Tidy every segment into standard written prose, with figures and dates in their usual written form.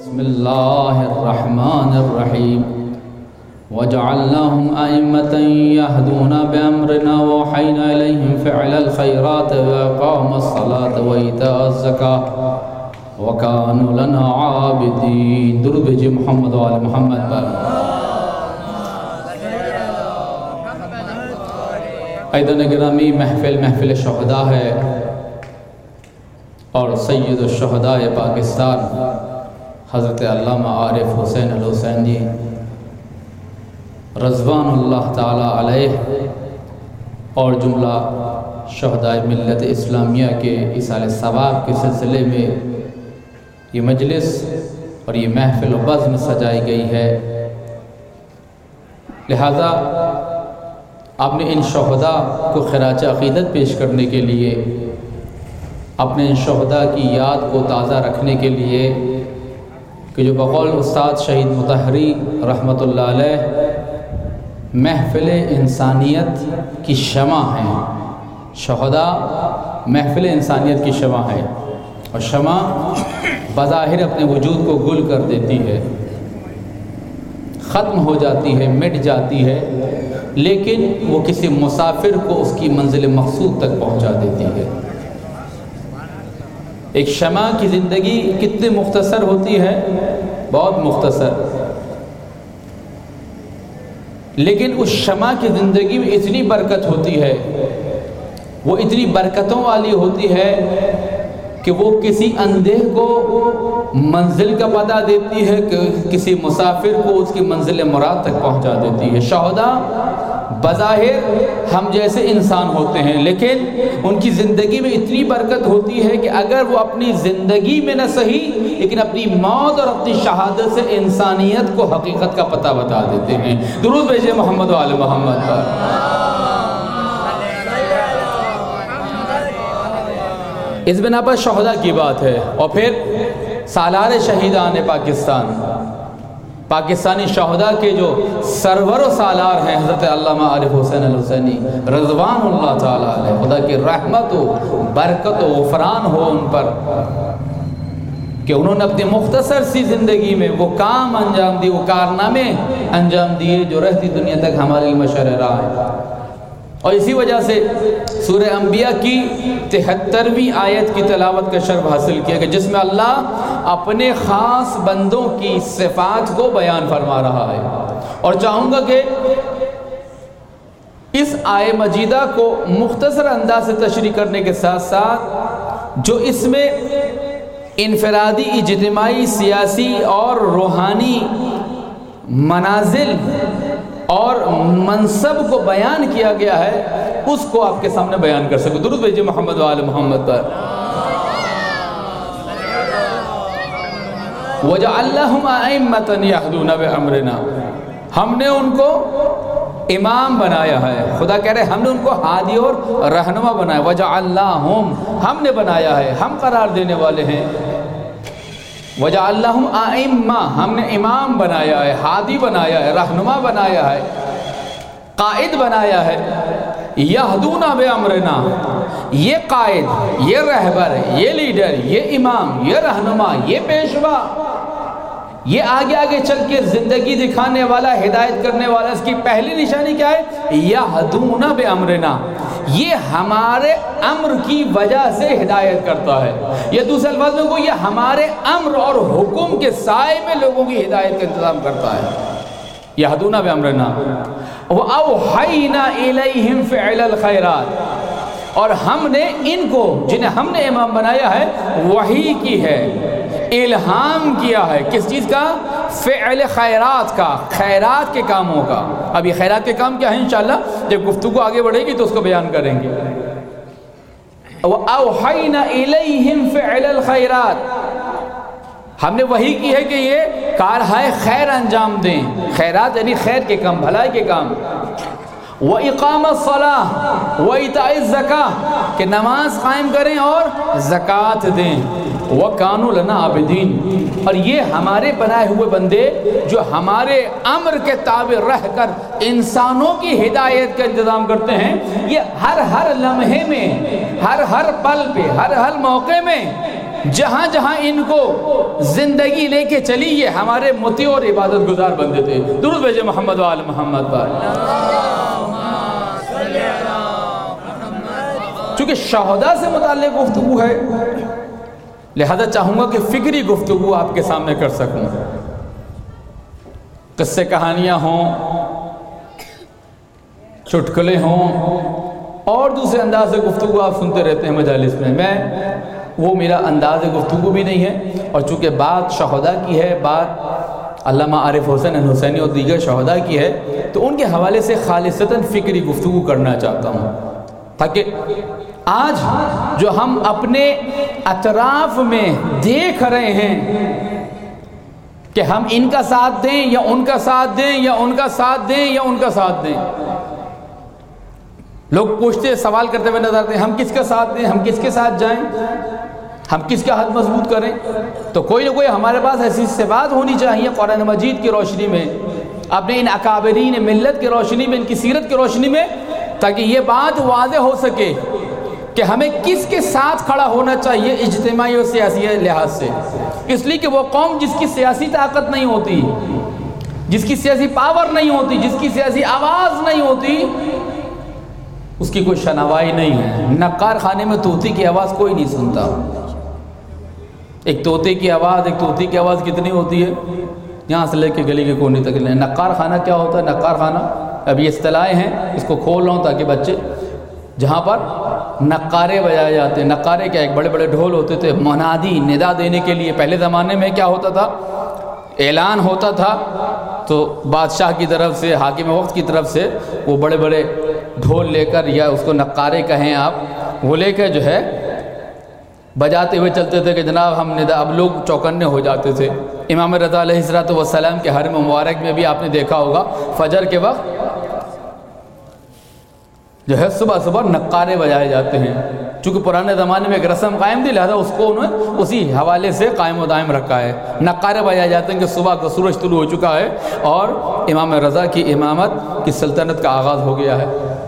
بسم اللہ الرحمن الرحیم وجعلناهم أئمة يهدون بأمرنا ووحينا إليهم فعل الخيرات وإقام الصلاة وإيتاء الزكاة وكانوا لنا عابدين. درود بھیجئے محمد و آل محمد پر. ایدن گرامی، محفل شہداء ہے اور سید الشہداء پاکستان حضرت علامہ عارف حسین الحسین جی رضوان اللہ تعالی علیہ اور جملہ شہداء ملت اسلامیہ کے ایصال ثواب کے سلسلے میں یہ مجلس اور یہ محفل و بزم سجائی گئی ہے. لہذا آپ نے ان شہداء کو خراج عقیدت پیش کرنے کے لیے، اپنے ان شہداء کی یاد کو تازہ رکھنے کے لیے کہ جو بقول استاد شہید مطہری رحمۃ اللہ علیہ محفل انسانیت کی شمع ہیں. شہداء محفل انسانیت کی شمع ہے، اور شمع بظاہر اپنے وجود کو گل کر دیتی ہے، ختم ہو جاتی ہے، مٹ جاتی ہے، لیکن وہ کسی مسافر کو اس کی منزل مقصود تک پہنچا دیتی ہے. ایک شمع کی زندگی کتنی مختصر ہوتی ہے، بہت مختصر، لیکن اس شمع کی زندگی میں اتنی برکت ہوتی ہے، وہ اتنی برکتوں والی ہوتی ہے کہ وہ کسی اندھے کو منزل کا پتہ دیتی ہے، کہ کسی مسافر کو اس کی منزل مراد تک پہنچا دیتی ہے. شہداء بظاہر ہم جیسے انسان ہوتے ہیں، لیکن ان کی زندگی میں اتنی برکت ہوتی ہے کہ اگر وہ اپنی زندگی میں نہ صحیح لیکن اپنی موت اور اپنی شہادت سے انسانیت کو حقیقت کا پتہ بتا دیتے ہیں. درود بھیجئے محمد و آل محمد پر. اس بنا پر شہداء کی بات ہے. اور پھر سالار شہیدان پاکستانی شہداء کے جو سرور و سالار ہیں حضرت علامہ عارف حسین الحسینی رضوان اللہ تعالی علیہ، خدا کی رحمت و برکت و غفران ہو ان پر کہ انہوں نے اپنی مختصر سی زندگی میں وہ کام انجام دیے، وہ کارنامے انجام دیے جو رہتی دنیا تک ہمارے علم شرع رہا ہے. اور اسی وجہ سے سورہ انبیاء کی 73ویں آیت کی تلاوت کا شرف حاصل کیا کہ جس میں اللہ اپنے خاص بندوں کی صفات کو بیان فرما رہا ہے. اور چاہوں گا کہ اس آیہ مجیدہ کو مختصر انداز سے تشریح کرنے کے ساتھ ساتھ جو اس میں انفرادی، اجتماعی، سیاسی اور روحانی منازل اور منصب کو بیان کیا گیا ہے، اس کو آپ کے سامنے بیان کر سکوں. درود بھیجئے محمد و آل محمد پر. وَجَعَلْنَاهُمْ أَئِمَّةً يَهْدُونَ بِأَمْرِنَا، ہم نے ان کو امام بنایا ہے. خدا کہہ رہے ہم نے ان کو ہادی اور رہنما بنایا. وَجَعَلْنَاهُمْ، ہم نے بنایا ہے، ہم قرار دینے والے ہیں. وَجَعَلْنَاهُمْ أَئِمَّةً، ہم نے امام بنایا ہے، ہادی بنایا ہے، رہنما بنایا ہے، قائد بنایا ہے. یہدون بامرنا، یہ قائد، یہ رہبر، یہ لیڈر، یہ امام، یہ رہنما، یہ پیشوا، یہ آگے آگے چل کے زندگی دکھانے والا، ہدایت کرنے والا، اس کی پہلی نشانی کیا ہے؟ یہدون بامرنا، یہ ہمارے امر کی وجہ سے ہدایت کرتا ہے. یہ دوسرے الفاظ میں کو یہ ہمارے امر اور حکم کے سائے میں لوگوں کی ہدایت کا انتظام کرتا ہے. یہدون بامرنا وَأَوْحَيْنَا إِلَيْهِمْ فِعْلَ الْخَيْرَاتِ، اور ہم نے ان کو جنہیں ہم نے امام بنایا ہے وحی کی ہے، الہام کیا ہے. کس چیز کا؟ فعل خیرات کا، خیرات کے کاموں کا. اب یہ خیرات کے کام کیا ہیں انشاءاللہ جب گفتگو آگے بڑھے گی تو اس کو بیان کریں گے. وَأَوْحَيْنَا إِلَيْهِمْ فِعْلَ الْخَيْرَاتِ، ہم نے وحی کی ہے کہ یہ کارہائے خیر انجام دیں. خیرات یعنی خیر کے کام، بھلائی کے کام. وَإِقَامَ الصَّلَاةِ وَإِيتَاءِ الزَّكَاةِ، کہ نماز قائم کریں اور زکوٰۃ دیں. وَكَانُوا لَنَا عَابِدِينَ، اور یہ ہمارے بنائے ہوئے بندے جو ہمارے امر کے تابع رہ کر انسانوں کی ہدایت کا انتظام کرتے ہیں، یہ ہر لمحے میں، ہر پل پہ، ہر موقع میں جہاں جہاں ان کو زندگی لے کے چلی یہ ہمارے مطیع اور عبادت گزار بندے تھے. درود بھیجے محمد و آل محمد پر. چونکہ شہداء سے متعلق گفتگو ہے لہذا چاہوں گا کہ فکری گفتگو آپ کے سامنے کر سکوں. قصے کہانیاں ہوں، چٹکلے ہوں اور دوسرے انداز سے گفتگو آپ سنتے رہتے ہیں مجالس میں. وہ میرا انداز گفتگو بھی نہیں ہے، اور چونکہ بات شہداء کی ہے، بات علامہ عارف حسین حسینی اور دیگر شہداء کی ہے، تو ان کے حوالے سے خالصتاً فکری گفتگو کرنا چاہتا ہوں، تاکہ آج جو ہم اپنے اطراف میں دیکھ رہے ہیں کہ ہم ان کا ساتھ دیں یا ان کا ساتھ دیں یا ان کا ساتھ دیں یا ان کا ساتھ دیں. لوگ پوچھتے سوال کرتے ہوئے نظر آتے ہیں ہم کس کا ساتھ دیں، ہم کس کے ساتھ جائیں، ہم کس کا ہاتھ مضبوط کریں. تو کوئی نہ کوئی ہمارے پاس ایسی صفات ہونی چاہیے قرآن مجید کی روشنی میں، اپنے ان اکابرین ملت کی روشنی میں، ان کی سیرت کی روشنی میں، تاکہ یہ بات واضح ہو سکے کہ ہمیں کس کے ساتھ کھڑا ہونا چاہیے اجتماعی اور سیاسی لحاظ سے. اس لیے کہ وہ قوم جس کی سیاسی طاقت نہیں ہوتی، جس کی سیاسی پاور نہیں ہوتی، جس کی سیاسی آواز نہیں ہوتی، اس کی کوئی شنوائی نہیں ہے. نقار خانے میں طوطی کی آواز کوئی نہیں سنتا. ایک طوطے کی آواز، ایک طوطی کی آواز کتنی ہوتی ہے؟ یہاں سے لے کے گلی کے کونے تک. نقار خانہ کیا ہوتا ہے؟ نقار خانہ اب یہ اصطلاحیں ہیں، اس کو کھول رہا ہوں تاکہ بچے، جہاں پر نقارے بجائے جاتے ہیں. نقارے کیا؟ ایک بڑے بڑے ڈھول ہوتے تھے، منادی ندا دینے کے لیے. پہلے زمانے میں کیا ہوتا تھا؟ اعلان ہوتا تھا تو بادشاہ کی طرف سے، حاکم وقت کی طرف سے وہ بڑے بڑے ڈھول لے کر، یا اس کو نقارے کہیں آپ، وہ لے کے جو ہے بجاتے ہوئے چلتے تھے کہ جناب ہم ندا. اب لوگ چوکنے ہو جاتے تھے. امام رضا علیہ السلام کے حرم مبارک میں بھی آپ نے دیکھا ہوگا فجر کے وقت جو ہے صبح صبح نقارے بجائے جاتے ہیں. چونکہ پرانے زمانے میں ایک رسم قائم تھی لہذا اس کو انہوں نے اسی حوالے سے قائم و دائم رکھا ہے. نقارے بجائے جاتے ہیں کہ صبح کا سورج طلوع ہو چکا ہے اور امام رضا کی امامت کی سلطنت کا آغاز ہو گیا ہے.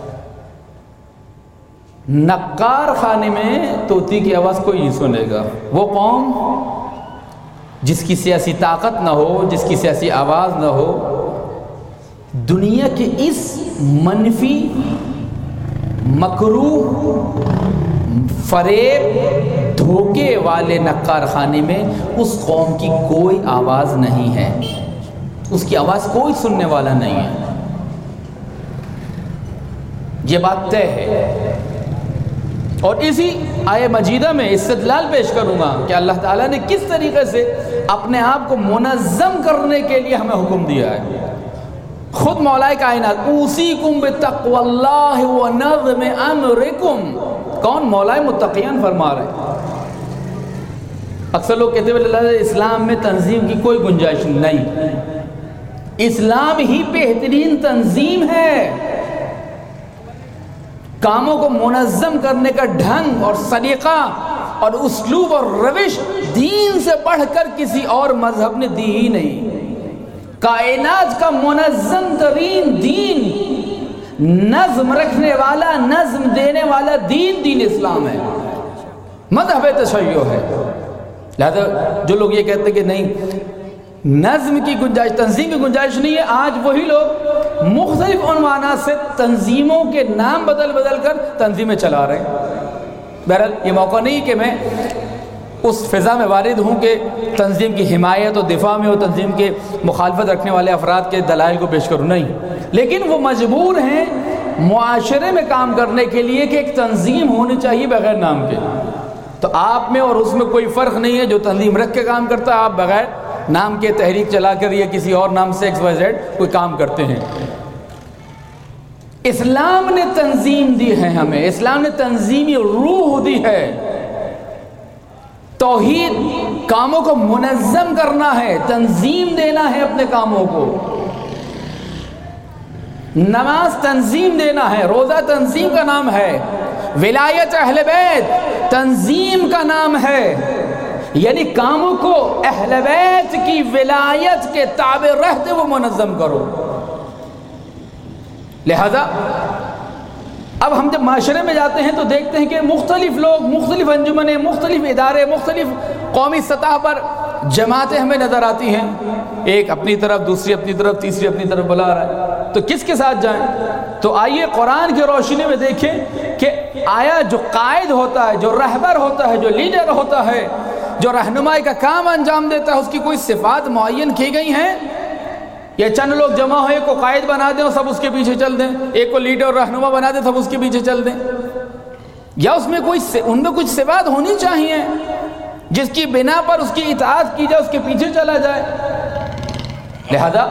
نقار خانے میں طوطی کی آواز کوئی نہیں سنے گا. وہ قوم جس کی سیاسی طاقت نہ ہو، جس کی سیاسی آواز نہ ہو، دنیا کے اس منفی، مکروہ، فریب، دھوکے والے نقار خانے میں اس قوم کی کوئی آواز نہیں ہے، اس کی آواز کوئی سننے والا نہیں ہے. یہ بات طے ہے. اور اسی آیہ مجیدہ میں استدلال پیش کروں گا کہ اللہ تعالیٰ نے کس طریقے سے اپنے آپ کو منظم کرنے کے لیے ہمیں حکم دیا ہے. خود مولا کائنات اوصیکم بتقوی اللہ ونظم امرکم، کون؟ مولا متقیان فرما رہے ہیں. اکثر لوگ کہتے ہیں اللہ اسلام میں تنظیم کی کوئی گنجائش نہیں. اسلام ہی بہترین تنظیم ہے. کاموں کو منظم کرنے کا ڈھنگ اور طریقہ اور اسلوب اور روش دین سے بڑھ کر کسی اور مذہب نے دی ہی نہیں. کائنات کا منظم ترین دین، نظم رکھنے والا، نظم دینے والا دین اسلام ہے، مذہب تشیع ہے. لہذا جو لوگ یہ کہتے ہیں کہ نہیں نظم کی گنجائش، تنظیم کی گنجائش نہیں ہے، آج وہی لوگ مختلف عنوانات سے تنظیموں کے نام بدل بدل کر تنظیمیں چلا رہے ہیں. بہرحال یہ موقع نہیں کہ میں اس فضا میں وارد ہوں کہ تنظیم کی حمایت اور دفاع میں اور تنظیم کے مخالفت رکھنے والے افراد کے دلائل کو پیش کروں، نہیں. لیکن وہ مجبور ہیں معاشرے میں کام کرنے کے لیے کہ ایک تنظیم ہونی چاہیے بغیر نام کے. تو آپ میں اور اس میں کوئی فرق نہیں ہے. جو تنظیم رکھ کے کام کرتا ہے، آپ بغیر نام کے تحریک چلا کر یا کسی اور نام سے XYZ کوئی کام کرتے ہیں. اسلام نے تنظیم دی ہے ہمیں، اسلام نے تنظیمی روح دی ہے. توحید کاموں کو منظم کرنا ہے، تنظیم دینا ہے اپنے کاموں کو. نماز تنظیم دینا ہے، روزہ تنظیم کا نام ہے، ولایت اہل بیت تنظیم کا نام ہے. یعنی کاموں کو اہل بیت کی ولایت کے تابع رہتے وہ منظم کرو. لہذا اب ہم جب معاشرے میں جاتے ہیں تو دیکھتے ہیں کہ مختلف لوگ، مختلف انجمنیں، مختلف ادارے، مختلف قومی سطح پر جماعتیں ہمیں نظر آتی ہیں، ایک اپنی طرف، دوسری اپنی طرف، تیسری اپنی طرف بلا رہا ہے، تو کس کے ساتھ جائیں؟ تو آئیے قرآن کی روشنی میں دیکھیں کہ آیا جو قائد ہوتا ہے، جو رہبر ہوتا ہے، جو لیڈر ہوتا ہے، جو رہنمائی کا کام انجام دیتا ہے، اس کی کوئی صفات معین کی گئی ہیں؟ یا چند لوگ جمع ہوئے کو قائد بنا دیں اور سب اس کے پیچھے چل دیں، ایک کو لیڈر اور رہنما بنا دیں سب اس کے پیچھے چل دیں؟ یا اس میں ان میں کچھ صفات ہونی چاہیے جس کی بنا پر اس کی اطاعت کی جائے، اس کے پیچھے چلا جائے۔ لہذا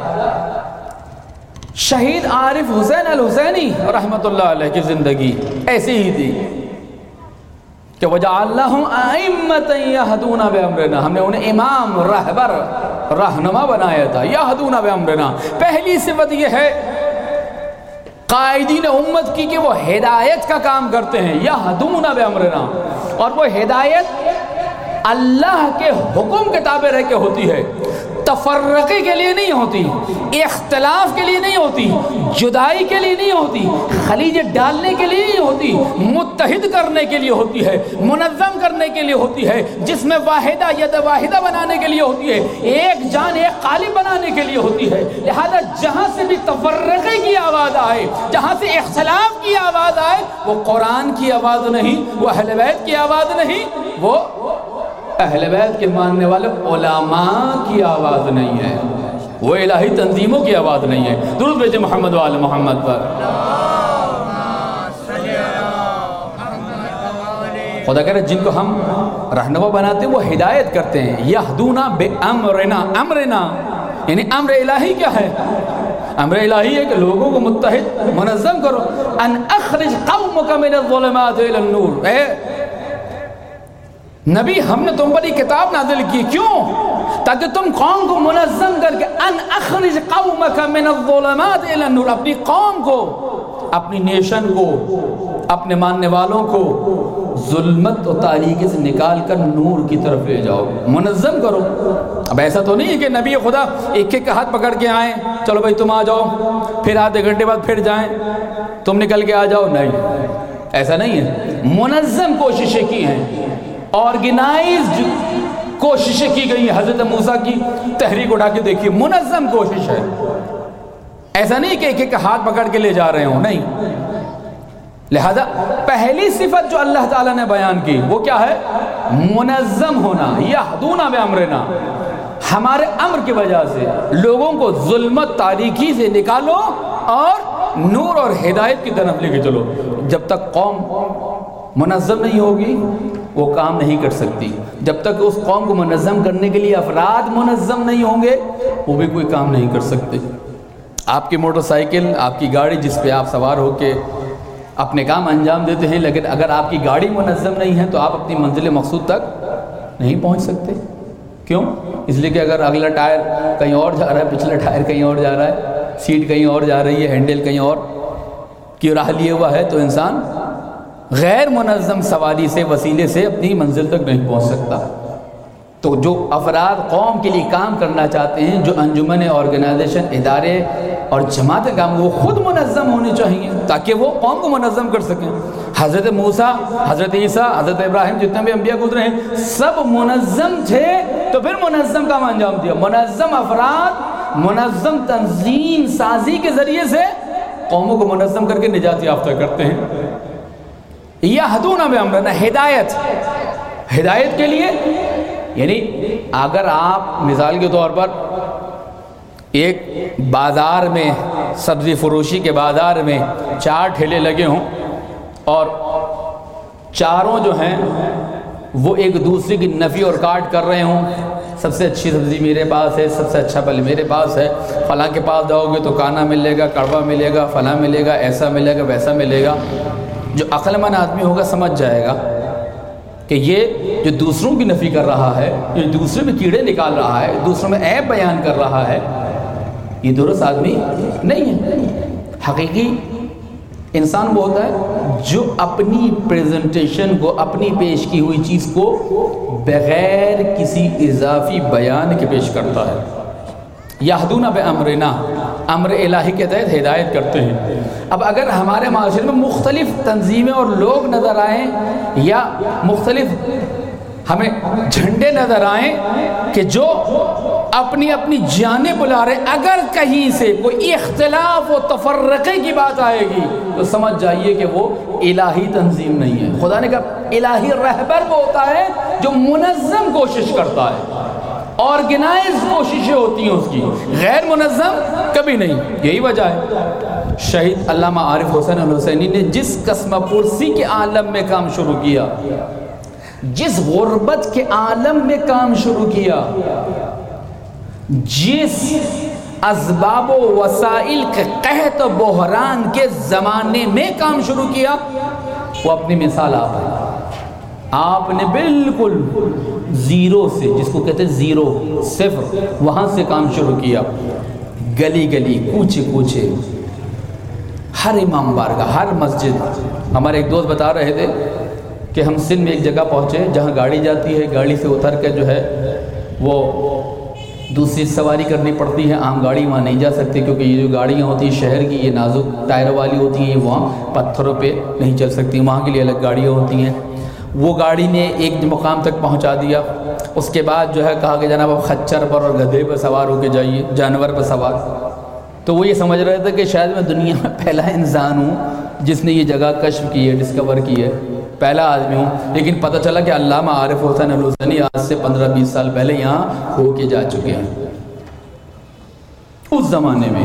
شہید عارف حسین الحسینی رحمۃ اللہ علیہ کی زندگی ایسی ہی تھی کہ وَجَعَلْنَاهُمْ أَئِمَّةً يَهْدُونَ بِأَمْرِنَا، ہم نے انہیں امام، رہبر، رہنما بنایا تھا۔ يَهْدُونَ بِأَمْرِنَا، پہلی صفت یہ ہے قائدین امت کی کہ وہ ہدایت کا کام کرتے ہیں۔ يَهْدُونَ بِأَمْرِنَا، اور وہ ہدایت اللہ کے حکم کے تابع رہ کے ہوتی ہے، تفرقے کے لیے نہیں ہوتی، اختلاف کے لیے نہیں ہوتی، جدائی کے لیے نہیں ہوتی، خلیج ڈالنے کے لیے نہیں ہوتی، متحد کرنے کے لیے ہوتی ہے، منظم کرنے کے لیے ہوتی ہے، جس میں واحدہ ید واحدہ بنانے کے لیے ہوتی ہے، ایک جان ایک قالب بنانے کے لیے ہوتی ہے۔ لہذا جہاں سے بھی تفرقے کی آواز آئے، جہاں سے اختلاف کی آواز آئے، وہ قرآن کی آواز نہیں، وہ اہل بیت کی آواز نہیں، وہ اہل بیت کے ماننے والے علماء کی آواز نہیں ہے، وہ الہی تنظیموں کی آواز نہیں ہے۔ درود بھیجیں محمد وآل محمد پر۔ خدا کہہ رہے جن کو ہم رہنما بناتے ہیں وہ ہدایت کرتے ہیں۔ یہدونا بامرنا، امرنا یعنی امر الہی کیا ہے؟ امر الہی ہے کہ لوگوں کو متحد منظم کرو۔ ان اخرج قومک من الظلمات الی النور، اے نبی ہم نے تم پر یہ کتاب نازل کی، کیوں؟ تاکہ تم قوم کو منظم کر کے ان اخرج قومک من الظلمات الی النور، اپنی قوم کو، اپنی نیشن کو، اپنے ماننے والوں کو ظلمت و تاریکی سے نکال کر نور کی طرف لے جاؤ، منظم کرو۔ اب ایسا تو نہیں ہے کہ نبی خدا ایک ایک کا ہاتھ پکڑ کے آئیں، چلو بھائی تم آ جاؤ، پھر آدھے گھنٹے بعد پھر جائیں، تم نکل کے آ جاؤ، نہیں، ایسا نہیں ہے۔ منظم کوششیں کی ہیں، آرگنائزڈ کوششیں کی گئی ہیں۔ حضرت موسیٰ کی تحریک اٹھا کے دیکھیے، منظم کوشش ہے، ایسا نہیں کہ ایک ایک کا ہاتھ پکڑ کے لے جا رہے ہوں، نہیں۔ لہذا پہلی صفت جو اللہ تعالیٰ نے بیان کی وہ کیا ہے؟ منظم ہونا۔ یہدون بامرنا، ہمارے امر کی وجہ سے لوگوں کو ظلمت تاریکی سے نکالو اور نور اور ہدایت کی طرف لے کے چلو۔ جب تک قوم منظم نہیں ہوگی وہ کام نہیں کر سکتی، جب تک اس قوم کو منظم کرنے کے لیے افراد منظم نہیں ہوں گے وہ بھی کوئی کام نہیں کر سکتے۔ آپ کی موٹر سائیکل، آپ کی گاڑی جس پہ آپ سوار ہو کے اپنے کام انجام دیتے ہیں، لیکن اگر آپ کی گاڑی منظم نہیں ہے تو آپ اپنی منزل مقصود تک نہیں پہنچ سکتے۔ کیوں؟ اس لیے کہ اگر اگلا ٹائر کہیں اور جا رہا ہے، پچھلا ٹائر کہیں اور جا رہا ہے، سیٹ کہیں اور جا رہی ہے، ہینڈل کہیں اور کی راہ لیے ہوا ہے، تو انسان غیر منظم سواری سے، وسیلے سے اپنی منزل تک نہیں پہنچ سکتا۔ تو جو افراد قوم کے لیے کام کرنا چاہتے ہیں، جو انجمن، آرگنائزیشن، ادارے اور جماعتیں کام، وہ خود منظم ہونے چاہیے تاکہ وہ قوم کو منظم کر سکیں۔ حضرت موسیٰ، حضرت عیسیٰ، حضرت ابراہیم، جتنے بھی انبیاء گزرے ہیں سب منظم تھے، تو پھر منظم کام انجام دیا۔ منظم افراد منظم تنظیم سازی کے ذریعے سے قوموں کو منظم کر کے نجات یافتہ کرتے ہیں۔ یہدون بامرنا، ہدایت، ہدایت کے لیے یعنی اگر آپ مثال کے طور پر ایک بازار میں، سبزی فروشی کے بازار میں 4 ٹھیلے لگے ہوں اور چاروں جو ہیں وہ ایک دوسرے کی نفی اور کاٹ کر رہے ہوں، سب سے اچھی سبزی میرے پاس ہے، سب سے اچھا پھل میرے پاس ہے، فلاں کے پاس جاؤ گے تو کانا ملے گا، کڑوا ملے گا، فلاں ملے گا، ایسا ملے گا، ویسا ملے گا۔ جو عقل مند آدمی ہوگا سمجھ جائے گا کہ یہ جو دوسروں کی نفی کر رہا ہے، یہ دوسرے میں کیڑے نکال رہا ہے، دوسروں میں عیب بیان کر رہا ہے، یہ درست آدمی نہیں ہے۔ حقیقی انسان وہ ہوتا ہے جو اپنی پریزنٹیشن کو، اپنی پیش کی ہوئی چیز کو بغیر کسی اضافی بیان کے پیش کرتا ہے۔ یہدون بامرنا، امر الہی کے تحت ہدایت کرتے ہیں۔ اب اگر ہمارے معاشرے میں مختلف تنظیمیں اور لوگ نظر آئیں یا مختلف ہمیں جھنڈے نظر آئیں کہ جو اپنی اپنی جانب بلا رہے، اگر کہیں سے کوئی اختلاف و تفرقے کی بات آئے گی تو سمجھ جائیے کہ وہ الہی تنظیم نہیں ہے۔ خدا نے کہا الہی رہبر وہ ہوتا ہے جو منظم کوشش کرتا ہے، آرگنائز کوششیں ہوتی ہیں اس کی، غیر منظم کبھی نہیں۔ یہی وجہ ہے شہید علامہ عارف حسین الحسینی نے جس قسم پرسی کے عالم میں کام شروع کیا، جس غربت کے عالم میں کام شروع کیا، جس اسباب و وسائل کے قحط و بحران کے زمانے میں کام شروع کیا، وہ اپنی مثال آپ ہے۔ آپ نے بالکل زیرو سے، جس کو کہتے ہیں زیرو، صفر، وہاں سے کام شروع کیا، گلی گلی، کوچے کوچے، ہر امام بارگاہ، ہر مسجد۔ ہمارے ایک دوست بتا رہے تھے کہ ہم سندھ میں ایک جگہ پہنچے جہاں گاڑی جاتی ہے، گاڑی سے اتر کے جو ہے وہ دوسری سواری کرنی پڑتی ہے، عام گاڑی وہاں نہیں جا سکتی کیونکہ یہ جو گاڑیاں ہوتی ہیں شہر کی، یہ نازک ٹائر والی ہوتی ہیں، یہ وہاں پتھروں پہ نہیں چل سکتی، وہاں کے لیے الگ گاڑیاں ہوتی ہیں۔ وہ گاڑی نے ایک مقام تک پہنچا دیا، اس کے بعد جو ہے کہا کہ جناب آپ خچر پر اور گدھے پر سوار ہو کے جائیے، جانور پر سوار۔ تو وہ یہ سمجھ رہے تھے کہ شاید میں دنیا میں پہلا انسان ہوں جس نے یہ جگہ کشف کی ہے، ڈسکور کی ہے، پہلا آدمی ہوں۔ لیکن پتہ چلا کہ علامہ عارف حسین الحسینی آج سے 15-20 سال پہلے یہاں ہو کے جا چکے ہیں۔ اس زمانے میں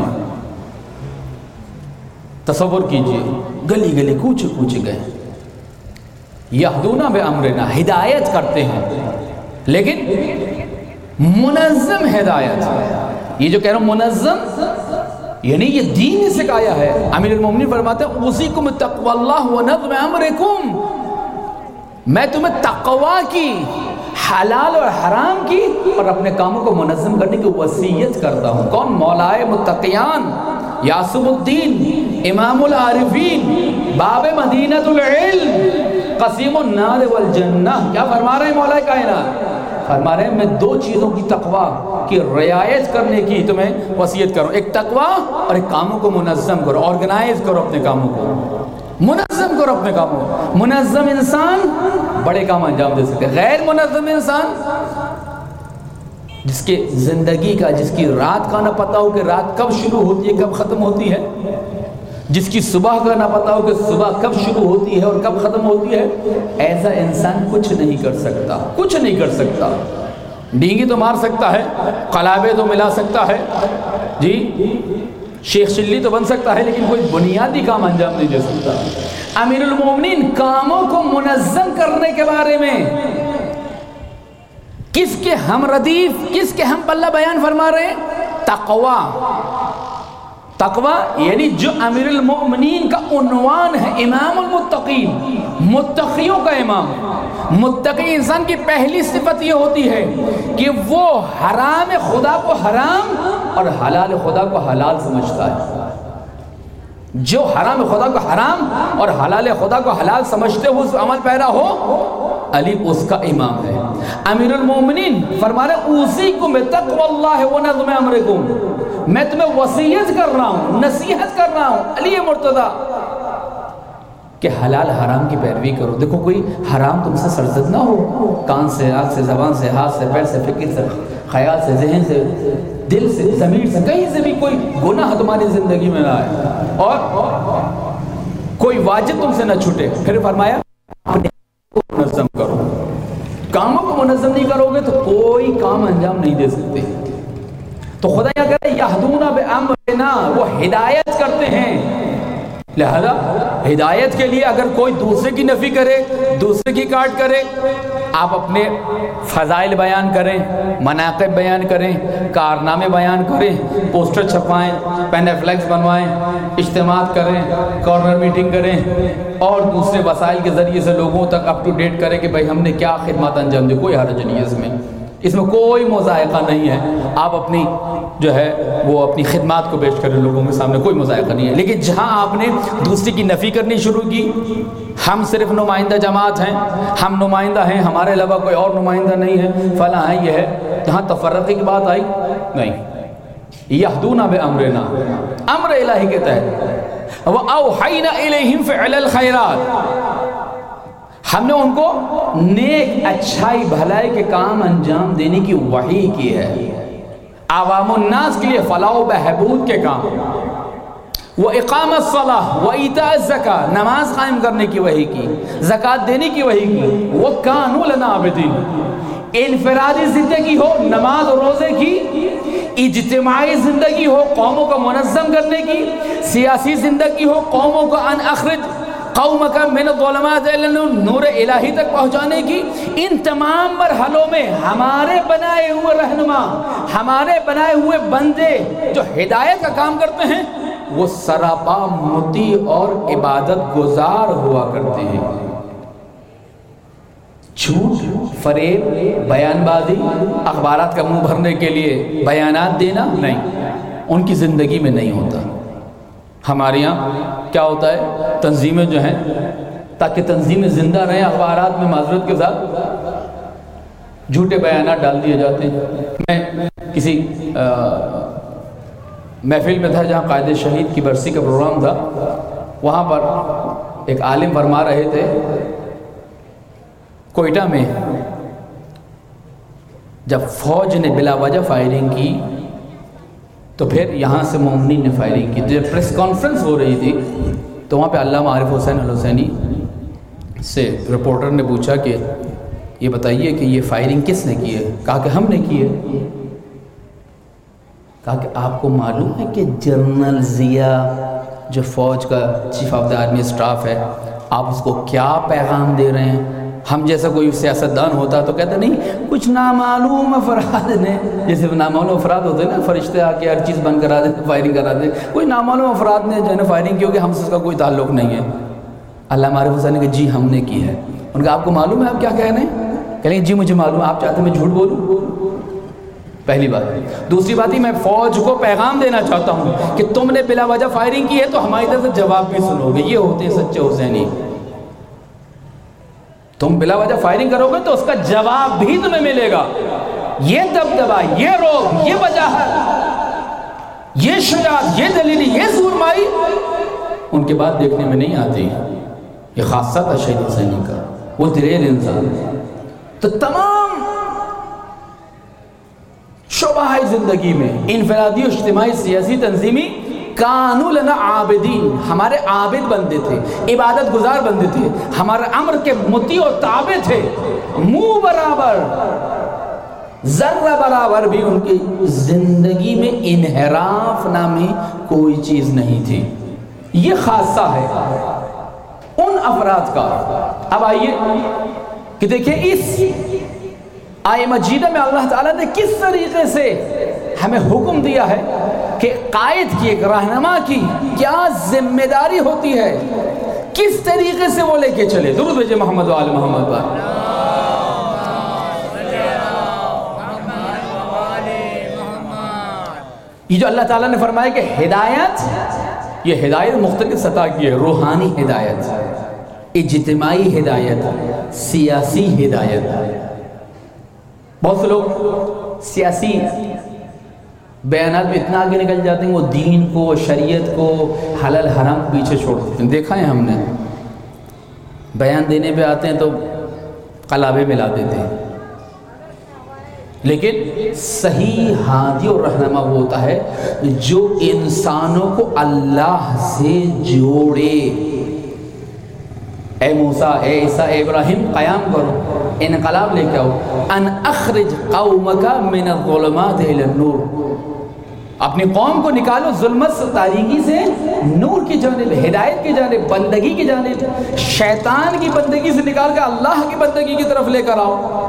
تصور کیجئے، گلی گلی کوچے کوچے گئے، یہدون بامرنا، ہدایت کرتے ہیں، لیکن منظم ہدایت۔ یہ جو کہہ رہا ہوں منظم، یعنی یہ دین نے سکھایا ہے۔ امیر المومنین فرماتے ہیں اوصیکم تقوی اللہ و نظم امرکم، میں تمہیں تقوی کی، حلال اور حرام کی اور اپنے کاموں کو منظم کرنے کی وصیت کرتا ہوں۔ کون؟ مولائے متقیان یاسب الدین، امام العارفین، باب مدینۃ العلم، قسیم النار والجنہ۔ کیا فرما رہے ہیں مولا کائنات؟ فرما رہے ہیں میں دو چیزوں کی تقوی کی رعایت کرنے کی تمہیں وصیت کروں، ایک تقوی اور ایک کاموں کو منظم کرو، آرگنائز کرو، اپنے کاموں کو منظم کرو، اپنے کاموں کو۔ منظم انسان بڑے کام انجام دے سکتے، غیر منظم انسان جس کے زندگی کا، جس کی رات کا نہ پتہ ہو کہ رات کب شروع ہوتی ہے کب ختم ہوتی ہے، جس کی صبح کا نہ پتہ ہو کہ صبح کب شروع ہوتی ہے اور کب ختم ہوتی ہے، ایسا انسان کچھ نہیں کر سکتا، کچھ نہیں کر سکتا۔ ڈینگی تو مار سکتا ہے، قلابے تو ملا سکتا ہے، جی شیخ چلی تو بن سکتا ہے، لیکن کوئی بنیادی کام انجام نہیں دے سکتا۔ امیر المومنین کاموں کو منظم کرنے کے بارے میں کس کے ہم ردیف، کس کے ہم پلہ بیان فرما رہے ہیں؟ تقوی۔ تقوی یعنی جو امیر المؤمنین کا عنوان ہے، امام المتقین، متقیوں کا امام۔ متقی انسان کی پہلی صفت یہ ہوتی ہے کہ وہ حرام خدا کو حرام اور حلال خدا کو حلال سمجھتا ہے۔ جو حرام خدا کو حرام اور حلال خدا کو حلال سمجھتے ہوئے اس عمل پیرا ہو، علی اس کا امام ہے۔ امیر المومنین فرما رہے اوصیکم بتقوی اللہ و نظم امرکم، میں تمہیں وصیت کر رہا ہوں، نصیحت کر رہا ہوں علی مرتضیٰ کہ حلال حرام کی پیروی کرو۔ دیکھو کوئی حرام تم سے سرزد نہ ہو، کان سے، آنکھ سے، زبان سے، ہاتھ سے، پیر سے، فکر سے، خیال سے، ذہن سے، دل سے، ضمیر سے، کہیں سے بھی کوئی گناہ تمہاری زندگی میں نہ آئے اور کوئی واجب تم سے نہ چھوٹے۔ پھر فرمایا اپنے کو منظم کرو۔ کاموں کو منظم نہیں کرو گے تو کوئی کام انجام نہیں دے سکتے۔ تو خدا کیا کہتے ہیں یہدون بامرنا، وہ ہدایت کرتے ہیں۔ لہذا ہدایت کے لیے اگر کوئی دوسرے کی نفی کرے، دوسرے کی کاٹ کرے، آپ اپنے فضائل بیان کریں، مناقب بیان کریں، کارنامے بیان کریں، پوسٹر چھپائیں، پین فلیکس بنوائیں، اجتماعات کریں، کارنر میٹنگ کریں اور دوسرے وسائل کے ذریعے سے لوگوں تک اپ ٹو ڈیٹ کریں کہ بھائی ہم نے کیا خدمات انجام دی۔ کوئی حرج نہیں ہے اس میں کوئی مذائقہ نہیں ہے۔ آپ اپنی جو ہے وہ اپنی خدمات کو پیش کریں لوگوں کے سامنے، کوئی مذائقہ نہیں ہے۔ لیکن جہاں آپ نے دوسری کی نفی کرنی شروع کی، ہم صرف نمائندہ جماعت ہیں، ہم نمائندہ ہیں، ہمارے علاوہ کوئی اور نمائندہ نہیں ہے، فلاں ہے، یہ ہے، جہاں تفرقے کی بات آئی نہیں، یہدون بامرنا، امر الہی کے تحت، وَأَوْحَيْنَا إِلَيْهِمْ فِعْلَ الْخَيْرَاتِ، ہم نے ان کو نیک اچھائی بھلائی کے کام انجام دینے کی وحی کی ہے، عوام الناس کے لیے فلاح و بہبود کے کام، وَإِقَامَ الصَّلَاةِ وَإِيتَاءَ الزَّكَاةِ، نماز قائم کرنے کی وحی کی، زکوٰۃ دینے کی وحی کی، وَكَانُوا لَنَا عَابِدِينَ، انفرادی زندگی ہو نماز اور روزے کی، اجتماعی زندگی ہو قوموں کو منظم کرنے کی، سیاسی زندگی ہو قوموں کو ان اخرج قومک من الظلمات الی النور، نور الہی تک پہنچانے کی، ان تمام مرحلوں میں ہمارے بنائے ہوئے رہنما، ہمارے بنائے ہوئے بندے جو ہدایت کا کام کرتے ہیں وہ سراپا مطیع اور عبادت گزار ہوا کرتے ہیں۔ جھوٹ، فریب، بیان بازی، اخبارات کا منہ بھرنے کے لیے بیانات دینا نہیں، ان کی زندگی میں نہیں ہوتا۔ ہمارے یہاں کیا ہوتا ہے، تنظیمیں جو ہیں تاکہ تنظیمیں زندہ رہیں اخبارات میں معذرت کے ساتھ جھوٹے بیانات ڈال دیے جاتے ہیں۔ میں کسی محفل میں تھا جہاں قائد شہید کی برسی کا پروگرام تھا، وہاں پر ایک عالم فرما رہے تھے کوئٹہ میں جب فوج نے بلا وجہ فائرنگ کی تو پھر یہاں سے مومنین نے فائرنگ کی۔ جب پریس کانفرنس ہو رہی تھی تو وہاں پہ علامہ عارف حسین الحسینی سے رپورٹر نے پوچھا کہ یہ بتائیے کہ یہ فائرنگ کس نے کی ہے؟ کہا کہ ہم نے کی ہے۔ کہا کہ آپ کو معلوم ہے کہ جنرل ضیاء جو فوج کا chief of the army staff ہے، آپ اس کو کیا پیغام دے رہے ہیں؟ ہم جیسا کوئی سیاستدان ہوتا تو کہتا نہیں کچھ نامعلوم افراد نے، جیسے نامعلوم افراد ہوتے ہیں نا، فرشتے آ کے ہر چیز بند کرا دیتے، فائرنگ کرا دیتے، کوئی نامعلوم افراد نے جو ہے نا فائرنگ کی ہوگی، ہم سے اس کا کوئی تعلق نہیں ہے۔ علامہ عارف حسین نے کہا جی ہم نے کی ہے۔ ان کا آپ کو معلوم ہے آپ کیا کہہ رہے ہیں؟ کہہ رہے ہیں جی مجھے معلوم ہے، آپ چاہتے ہیں میں جھوٹ بولوں؟ پہلی بات۔ دوسری بات ہی میں فوج کو پیغام دینا چاہتا ہوں کہ تم نے بلا وجہ فائرنگ کی ہے تو ہماری طرف سے جواب بھی سنو گے۔ یہ ہوتے ہیں سچے حسینی، تم بلا وجہ فائرنگ کرو گے تو اس کا جواب بھی تمہیں ملے گا۔ یہ دبدبا، یہ روب، یہ وجاہت، یہ شجاعت، یہ دلیلی، یہ سورمائی ان کے بعد دیکھنے میں نہیں آتی۔ یہ خاصہ تھا شہید حسینی کا، وہ دلیر انسان۔ تو تمام شعبہ زندگی میں انفرادی، اجتماعی، سیاسی، تنظیمی، کانوا لنا عابدین، ہمارے عابد بندے تھے، عبادت گزار بندے تھے، ہمارے امر کے مطیع و تابع تھے، منہ برابر ذرہ برابر بھی ان کی زندگی میں انحراف نامی کوئی چیز نہیں تھی۔ یہ خاصہ ہے ان افراد کا۔ اب آئیے کہ دیکھیں اس آیہ مجیدہ میں اللہ تعالیٰ نے کس طریقے سے ہمیں حکم دیا ہے کہ قائد کی، ایک رہنما کی کیا ذمہ داری ہوتی ہے، کس طریقے سے وہ لے کے چلے۔ درود بھیجے محمد و آل محمد پر۔ یہ جو اللہ تعالیٰ نے فرمایا کہ ہدایت، یہ ہدایت مختلف سطح کی ہے، روحانی ہدایت، اجتماعی ہدایت، سیاسی ہدایت۔ بہت سے لوگ سیاسی بیانات میں اتنا آگے نکل جاتے ہیں، وہ دین کو، شریعت کو، حلال حرام پیچھے چھوڑ دیتے ہیں۔ دیکھا ہے ہم نے، بیان دینے پہ آتے ہیں تو قلابے ملا دیتے ہیں، لیکن صحیح ہادی اور رہنما وہ ہوتا ہے جو انسانوں کو اللہ سے جوڑے۔ اے موسیٰ، اے عیسیٰ، اے ابراہیم، قیام کرو، انقلاب لے کے آؤ، ان اخرج قومک من الظلمات الی النور، اپنی قوم کو نکالو ظلمت سے، تاریکی سے نور کی جانب، ہدایت کی جانب، بندگی کی جانب، شیطان کی بندگی سے نکال کے اللہ کی بندگی کی طرف لے کر آؤ،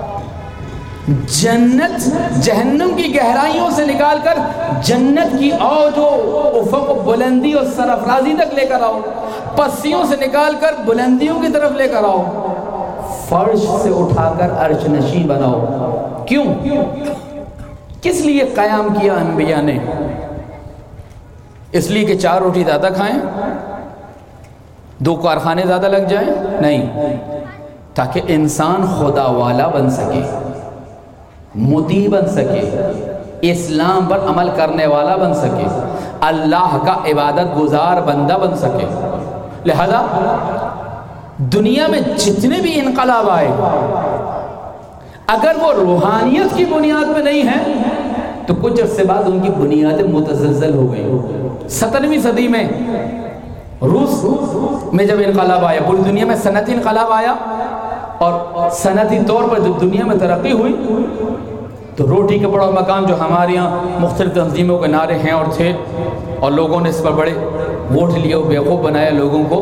جنت جہنم کی گہرائیوں سے نکال کر جنت کی اوج و افق و بلندی اور سرافرازی تک لے کر آؤ، پسیوں سے نکال کر بلندیوں کی طرف لے کر آؤ، فرش سے اٹھا کر عرش نشین بناؤ۔ کیوں؟ کس لیے قیام کیا انبیاء نے؟ اس لیے کہ 4 روٹی زیادہ کھائیں، 2 کارخانے زیادہ لگ جائیں؟ نہیں، تاکہ انسان خدا والا بن سکے، مطیع بن سکے، اسلام پر عمل کرنے والا بن سکے، اللہ کا عبادت گزار بندہ بن سکے۔ لہذا دنیا میں جتنے بھی انقلاب آئے اگر وہ روحانیت کی بنیاد پہ نہیں ہیں تو کچھ عرصے بعد ان کی بنیادیں متزلزل ہو گئی۔ 17ویں صدی میں روس میں جب انقلاب آیا، پوری دنیا میں صنعتی انقلاب آیا، اور صنعتی طور پر جب دنیا میں ترقی ہوئی تو روٹی کپڑا اور مکان جو ہمارے یہاں مختلف تنظیموں کے نعرے ہیں اور تھے، اور لوگوں نے اس پر بڑے ووٹ لیے اور بیوقوف بنایا لوگوں کو،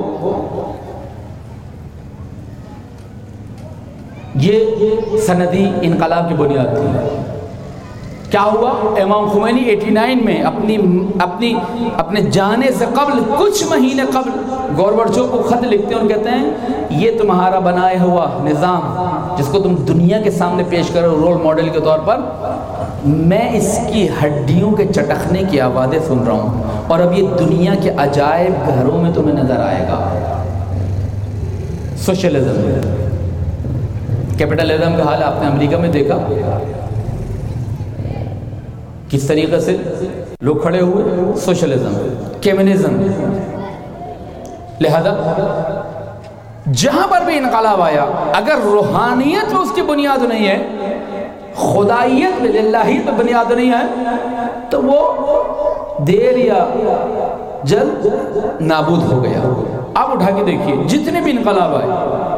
یہ صنعتی انقلاب کی بنیاد تھی۔ کیا ہوا؟ امام خمینی 89 میں اپنے جانے سے قبل کچھ مہینے قبل گورباچوف کو خط لکھتے ہیں اور کہتے ہیں یہ تمہارا بنایا ہوا نظام جس کو تم دنیا کے سامنے پیش کرو رول ماڈل کے طور پر، میں اس کی ہڈیوں کے چٹکنے کی آوازیں سن رہا ہوں، اور اب یہ دنیا کے عجائب گھروں میں تمہیں نظر آئے گا۔ سوشلزم، کیپٹلزم کا حال آپ نے امریکہ میں دیکھا کس طریقے سے لوگ کھڑے ہوئے، سوشلزم، کمیونزم۔ لہذا جہاں پر بھی انقلاب آیا اگر روحانیت میں اس کی بنیاد نہیں ہے، خدائیت میں، للہیت میں بنیاد نہیں ہے، تو وہ دیر یا جلد نابود ہو گیا۔ آپ اٹھا کے دیکھیے جتنے بھی انقلاب آئے،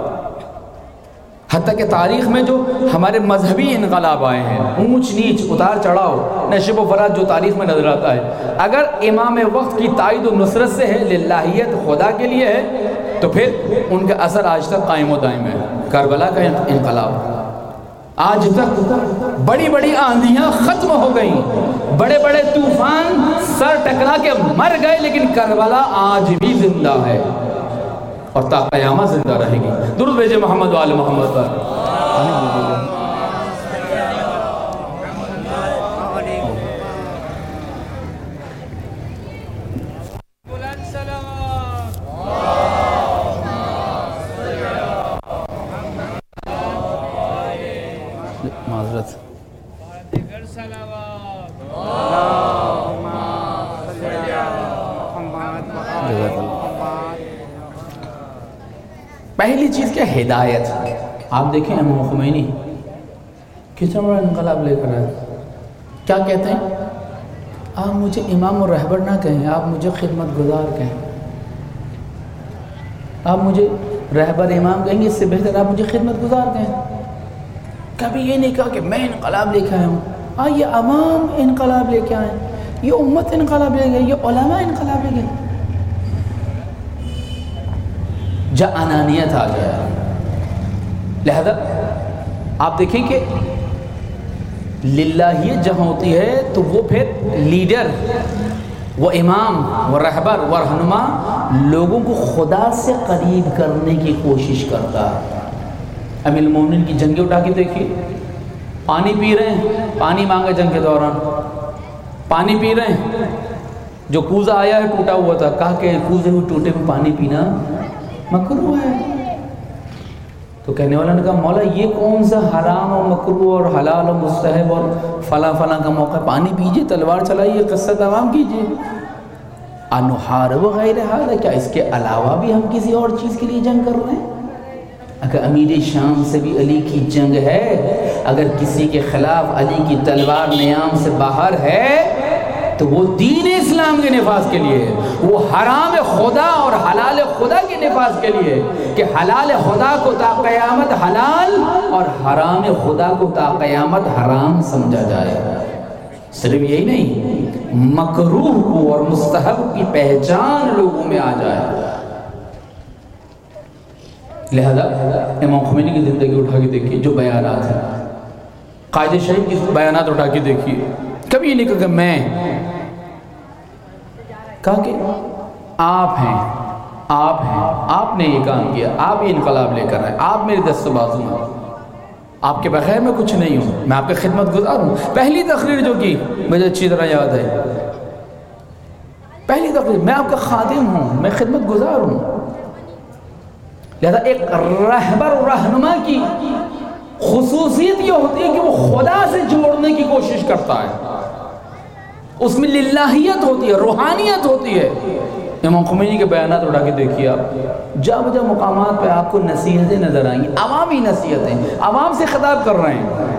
حتیٰ کہ تاریخ میں جو ہمارے مذہبی انقلاب آئے ہیں، اونچ نیچ، اتار چڑھاؤ، نشب و فرات جو تاریخ میں نظر آتا ہے، اگر امام وقت کی تائید و نصرت سے ہے، للہیت خدا کے لیے ہے، تو پھر ان کا اثر آج تک قائم و دائم ہے۔ کربلا کا انقلاب آج تک، بڑی بڑی آندھیاں ختم ہو گئیں، بڑے بڑے طوفان سر ٹکرا کے مر گئے، لیکن کربلا آج بھی زندہ ہے اور تا قیامت زندہ رہے گی۔ درود بھیجے محمد و آل محمد پر۔ معذرت، پہلی چیز کیا؟ ہدایت۔ آپ دیکھیں امام خمینی کتنا بڑا انقلاب لے کر آئے۔ کیا کہتے ہیں؟ آپ مجھے امام و رہبر نہ کہیں، آپ مجھے خدمت گزار کہیں۔ آپ مجھے رہبر امام کہیں گے، اس سے بہتر آپ مجھے خدمت گزار کہیں۔ کبھی یہ نہیں کہا کہ میں انقلاب لے کے آیا ہوں، یہ عوام انقلاب لے کے آئے، یہ امت انقلاب لے گئے، یہ علماء انقلاب لے گئے۔ جا انانیت آ گیا۔ لہذا آپ دیکھیں کہ للہیت جہاں ہوتی ہے تو وہ پھر لیڈر، وہ امام، وہ رہبر، وہ رہنما لوگوں کو خدا سے قریب کرنے کی کوشش کرتا ہے۔ امیر المومنین کی جنگیں اٹھا کے دیکھیے، پانی پی رہے ہیں، پانی مانگے جنگ کے دوران، پانی پی رہے ہیں، جو کوزہ آیا ہے ٹوٹا ہوا تھا، کہا کہ کوزے ہوئے ٹوٹے میں پانی پینا مکروہ ہے۔ تو کہنے والا نے کہا مولا یہ کون سا حرام اور مکروہ اور حلال اور مستحب اور فلاں فلاں کا موقع، پانی پیجئے، تلوار چلائیے، قصہ تمام کیجئے۔ انحارب غیر ھذا، کیا اس کے علاوہ بھی ہم کسی اور چیز کے لیے جنگ کر رہے ہیں؟ اگر امیر شام سے بھی علی کی جنگ ہے، اگر کسی کے خلاف علی کی تلوار نیام سے باہر ہے تو وہ دین اسلام کے نفاذ کے لیے ہے، وہ حرام خدا اور حلال خدا کے نفاذ کے لیے، کہ حلال خدا کو تا قیامت حلال اور حرام خدا کو تا قیامت حرام سمجھا جائے۔ صرف یہی نہیں، مکروہ کو اور مستحب کی پہچان لوگوں میں آ جائے۔ لہذا امام خمینی کی زندگی اٹھا کے دیکھیے، جو بیانات ہیں، قائد شہید کی بیانات اٹھا کے دیکھیے، کبھی یہ نہیں کہا کہ میں، کہا کہ آپ ہیں، آپ نے یہ کام کیا، آپ یہ انقلاب لے کر آئے، آپ میرے دست و بازو ہیں، آپ کے بغیر میں کچھ نہیں ہوں، میں آپ کے خدمت گزار ہوں۔ پہلی تقریر جو کی مجھے اچھی طرح یاد ہے، پہلی تقریر، میں آپ کا خادم ہوں، میں خدمت گزار ہوں۔ لہذا ایک رہبر رہنما کی خصوصیت یہ ہوتی ہے کہ وہ خدا سے جوڑنے کی کوشش کرتا ہے، اس میں للہیت ہوتی ہے، روحانیت ہوتی ہے۔ امام خمینی کے بیانات اٹھا کے دیکھیے آپ، جب جب مقامات پہ آپ کو نصیحتیں نظر آئیں گی، عوامی نصیحتیں، عوام سے خطاب کر رہے ہیں،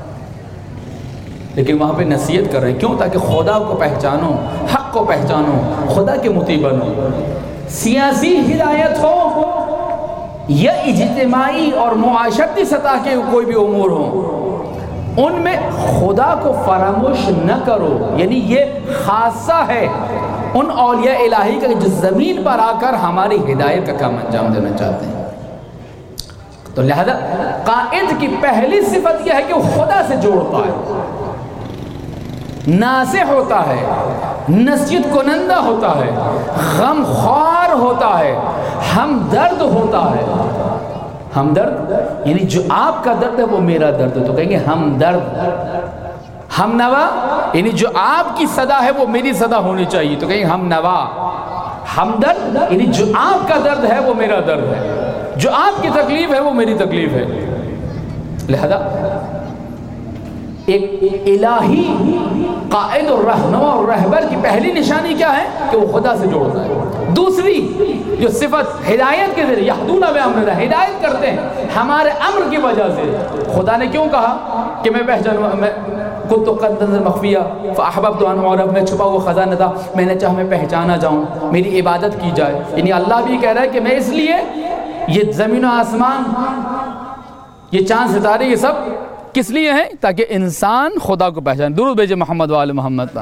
لیکن وہاں پہ نصیحت کر رہے ہیں، کیوں؟ تاکہ خدا کو پہچانو، حق کو پہچانو، خدا کے مطیع بنو۔ سیاسی ہدایت ہو یا اجتماعی اور معاشرتی سطح کے کوئی بھی امور ہوں، ان میں خدا کو فراموش نہ کرو، یعنی یہ خاصہ ہے ان اولیاء الہی کا جو زمین پر آ کر ہماری ہدایت کا کام انجام دینا چاہتے ہیں۔ تو لہذا قائد کی پہلی صفت یہ ہے کہ وہ خدا سے جوڑتا ہے، ناصح ہوتا ہے، نصیحت کنندہ ہوتا ہے، غم خوار ہوتا ہے، ہمدرد ہوتا ہے۔ ہمدرد یعنی جو آپ کا درد ہے وہ میرا درد ہے، تو کہیں گے ہمدرد۔ ہم نوا یعنی جو آپ کی صدا ہے وہ میری صدا ہونی چاہیے، تو کہیں ہم نوا۔ ہمدرد یعنی جو آپ کا درد ہے وہ میرا درد ہے، جو آپ کی تکلیف ہے وہ میری تکلیف ہے۔ لہذا ایک الہی قائد اور رہنما اور رہبر کی پہلی نشانی کیا ہے؟ کہ وہ خدا سے جوڑتا ہے۔ دوسری جو صفت ہدایت کے ذریعے، یہدون بامرنا، ہدایت کرتے ہیں ہمارے امر کی وجہ سے۔ خدا نے کیوں کہا کہ میں پہچانوں، میں کنت کنزا مخفیہ فاحببت ان اعرف، میں چھپا ہوا خزانہ تھا، میں نے چاہا میں پہچانا جاؤں، میری عبادت کی جائے۔ یعنی اللہ بھی کہہ رہا ہے کہ میں اس لیے یہ زمین و آسمان، یہ چاند ستارے، یہ سب کس لیے ہیں؟ تاکہ انسان خدا کو پہچانے۔ درود بھیجے محمد وآل محمد۔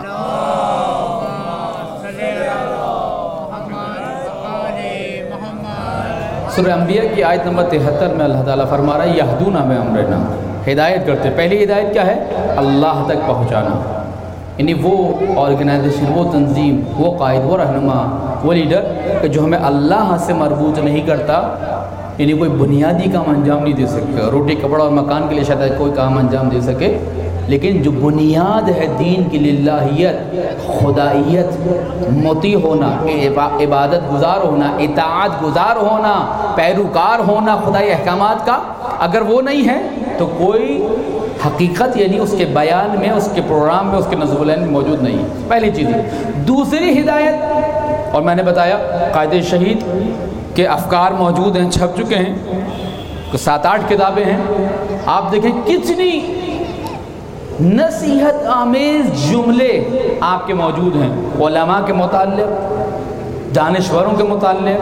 سورہ انبیاء کی آیت نمبر 73 میں اللہ تعالیٰ فرما رہا ہے یہدون بامرنا، ہدایت کرتے۔ پہلی ہدایت کیا ہے؟ اللہ تک پہنچانا، یعنی وہ آرگنائزیشن، وہ تنظیم، وہ قائد، وہ رہنما، وہ لیڈر کہ جو ہمیں اللہ سے مربوط نہیں کرتا، یعنی کوئی بنیادی کام انجام نہیں دے سکتا۔ روٹی کپڑا اور مکان کے لیے شاید کوئی کام انجام دے سکے، لیکن جو بنیاد ہے دین کی للہیت، خدائیت، مطیع ہونا، عبادت گزار ہونا، اطاعت گزار ہونا، پیروکار ہونا خدائی احکامات کا، اگر وہ نہیں ہے تو کوئی حقیقت یعنی اس کے بیان میں، اس کے پروگرام میں، اس کے نظم العین میں موجود نہیں ہے۔ پہلی چیز ہے۔ دوسری ہدایت، اور میں نے بتایا قائد شہید کے افکار موجود ہیں، چھپ چکے ہیں، 7-8 کتابیں ہیں۔ آپ دیکھیں کتنی نصیحت آمیز جملے آپ کے موجود ہیں، علماء کے متعلق، دانشوروں کے متعلق،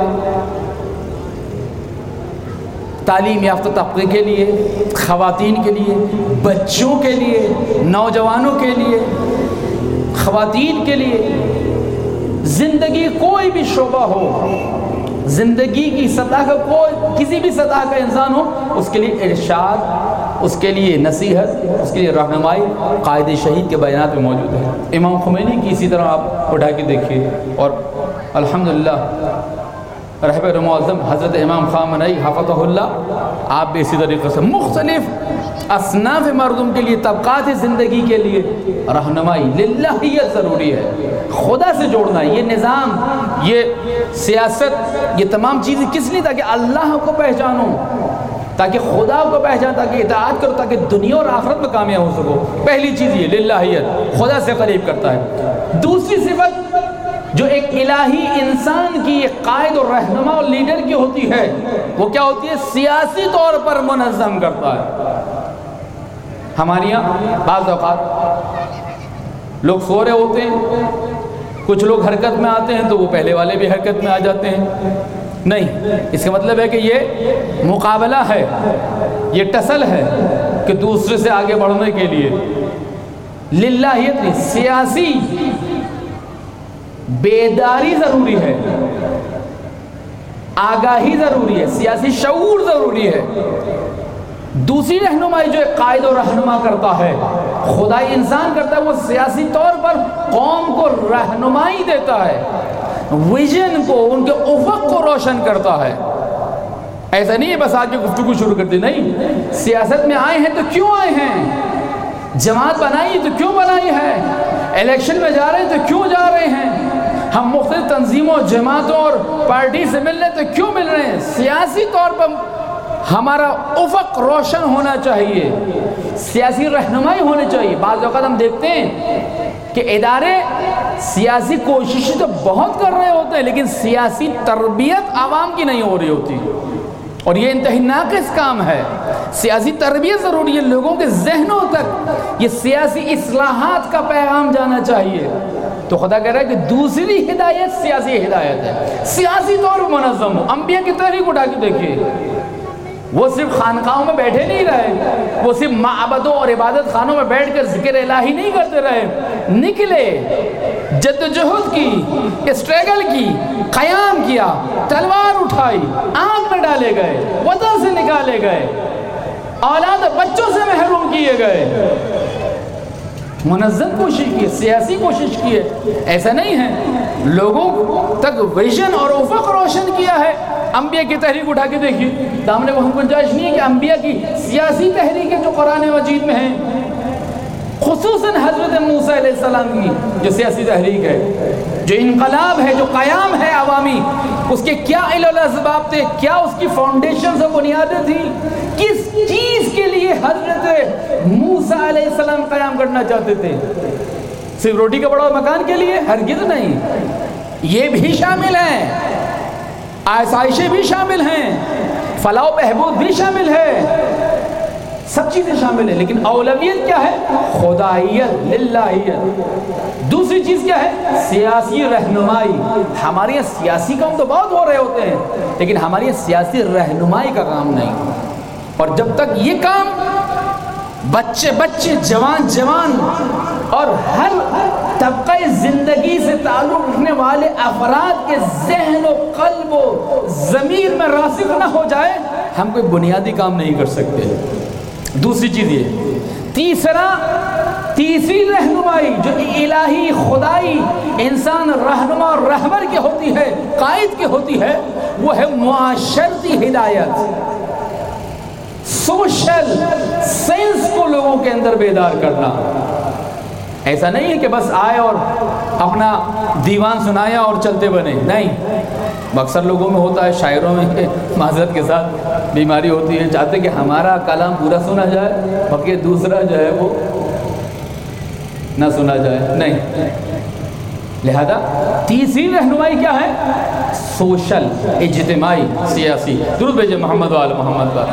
تعلیم یافتہ طبقے کے لیے، خواتین کے لیے، بچوں کے لیے، نوجوانوں کے لیے، خواتین کے لیے، زندگی کوئی بھی شعبہ ہو، زندگی کی سطح کا کوئی کسی بھی سطح کا انسان ہو، اس کے لیے ارشاد، اس کے لیے نصیحت، اس کے لیے رہنمائی قائد شہید کے بیانات میں موجود ہے۔ امام خمینی کی اسی طرح آپ اٹھا کے دیکھیے، اور الحمدللہ رہبر معظم حضرت امام خامنئی حفظہ اللہ، آپ بھی اسی طریقے سے مختلف اصناف مردم کے لیے، طبقات زندگی کے لیے رہنمائی، للہیت ضروری ہے، خدا سے جوڑنا ہے۔ یہ نظام، یہ سیاست، یہ تمام چیزیں کس لیے؟ تاکہ اللہ کو پہچانو، تاکہ خدا کو پہچان، تاکہ اطاعت کرو، تاکہ دنیا اور آخرت میں کامیاب ہو سکو۔ پہلی چیز یہ للہیت، خدا سے قریب کرتا ہے۔ دوسری صفت جو ایک الہی انسان کی، ایک قائد اور رہنما اور لیڈر کی ہوتی ہے، وہ کیا ہوتی ہے؟ سیاسی طور پر منظم کرتا ہے۔ ہمارے یہاں بعض اوقات لوگ سو رہے ہوتے ہیں، کچھ لوگ حرکت میں آتے ہیں تو وہ پہلے والے بھی حرکت میں آ جاتے ہیں۔ نہیں، اس کا مطلب ہے کہ یہ مقابلہ ہے، یہ ٹسل ہے کہ دوسرے سے آگے بڑھنے کے لیے۔ للہیت نہیں، سیاسی بیداری ضروری ہے، آگاہی ضروری ہے، سیاسی شعور ضروری ہے۔ دوسری رہنمائی جو ایک قائد و رہنما کرتا ہے، خدائی انسان کرتا ہے، وہ سیاسی طور پر قوم کو رہنمائی دیتا ہے، ویژن کو، ان کے افق کو روشن کرتا ہے۔ ایسا نہیں ہے بس آج کی گفتگو شروع کر دی، نہیں، سیاست میں آئے ہیں تو کیوں آئے ہیں، جماعت بنائی تو کیوں بنائی ہے، الیکشن میں جا رہے ہیں تو کیوں جا رہے ہیں، ہم مختلف تنظیموں، جماعتوں اور پارٹی سے مل رہے تو کیوں مل رہے ہیں۔ سیاسی طور پر ہمارا افق روشن ہونا چاہیے، سیاسی رہنمائی ہونی چاہیے۔ بعض اوقات ہم دیکھتے ہیں کہ ادارے سیاسی کوشش تو بہت کر رہے ہوتے ہیں لیکن سیاسی تربیت عوام کی نہیں ہو رہی ہوتی، اور یہ انتہائی ناقص کام ہے۔ سیاسی تربیت ضروری ہے، لوگوں کے ذہنوں تک یہ سیاسی اصلاحات کا پیغام جانا چاہیے۔ تو خدا کہہ رہا ہے کہ دوسری ہدایت سیاسی ہدایت ہے، سیاسی طور پر منظم ہو۔ انبیاء کی تحریک اٹھا کے دیکھیے، وہ صرف خانقاہوں میں بیٹھے نہیں رہے، وہ صرف معبدوں اور عبادت خانوں میں بیٹھ کر ذکر الہی نہیں کرتے رہے، نکلے، جدوجہد کی، اسٹرگل کی، قیام کیا، تلوار اٹھائی، آگ میں ڈالے گئے، وطن سے نکالے گئے، اولاد بچوں سے محروم کیے گئے، منظم کوشش کی، سیاسی کوشش کی ہے۔ ایسا نہیں ہے، لوگوں تک ویژن اور افق روشن کیا ہے۔ انبیاء کی تحریک اٹھا کے دیکھیے، دامن وہ ہم گنجائش نہیں ہے کہ انبیاء کی سیاسی تحریکیں جو قرآن مجید میں ہیں، خصوصاً حضرت موسیٰ علیہ السلام کی جو سیاسی تحریک ہے، جو انقلاب ہے، جو قیام ہے عوامی، اس کے کیا علل اسباب تھے، کیا اس کی فاؤنڈیشنز و بنیادیں تھیں، کس چیز کے لیے حضرت موسیٰ علیہ السلام قیام کرنا چاہتے تھے؟ صرف روٹی کپڑا اور مکان کے لیے؟ ہرگز نہیں، یہ بھی شامل ہیں، آسائشیں بھی شامل ہیں، فلاح و بہبود بھی شامل ہے، سب چیزیں شامل ہیں، لیکن اولویت کیا ہے؟ خدائیت، للہیت۔ دوسری چیز کیا ہے؟ سیاسی رہنمائی۔ ہمارے یہاں سیاسی کام تو بہت ہو رہے ہوتے ہیں لیکن ہمارے یہاں سیاسی رہنمائی کا کام نہیں، اور جب تک یہ کام بچے جوان اور ہر طبقہ زندگی سے تعلق رکھنے والے افراد کے ذہن و قلب و ضمیر میں راسخ نہ ہو جائے، ہم کوئی بنیادی کام نہیں کر سکتے۔ دوسری چیز یہ، تیسری رہنمائی جو الہی خدائی انسان رہنما اور رہبر کی ہوتی ہے، قائد کی ہوتی ہے، وہ ہے معاشرتی ہدایت، سوشل سینس کو لوگوں کے اندر بیدار کرنا۔ ایسا نہیں ہے کہ بس آئے اور اپنا دیوان سنایا اور چلتے بنے، نہیں، اکثر لوگوں میں ہوتا ہے، شاعروں میں معذرت کے ساتھ بیماری ہوتی ہے، چاہتے کہ ہمارا کلام پورا سنا جائے باقی دوسرا جو ہے وہ نہ سنا جائے، نہیں۔ لہذا تیسری رہنمائی کیا ہے؟ سوشل، اجتماعی، سیاسی۔ درود بھیجے محمد وآل محمد پر۔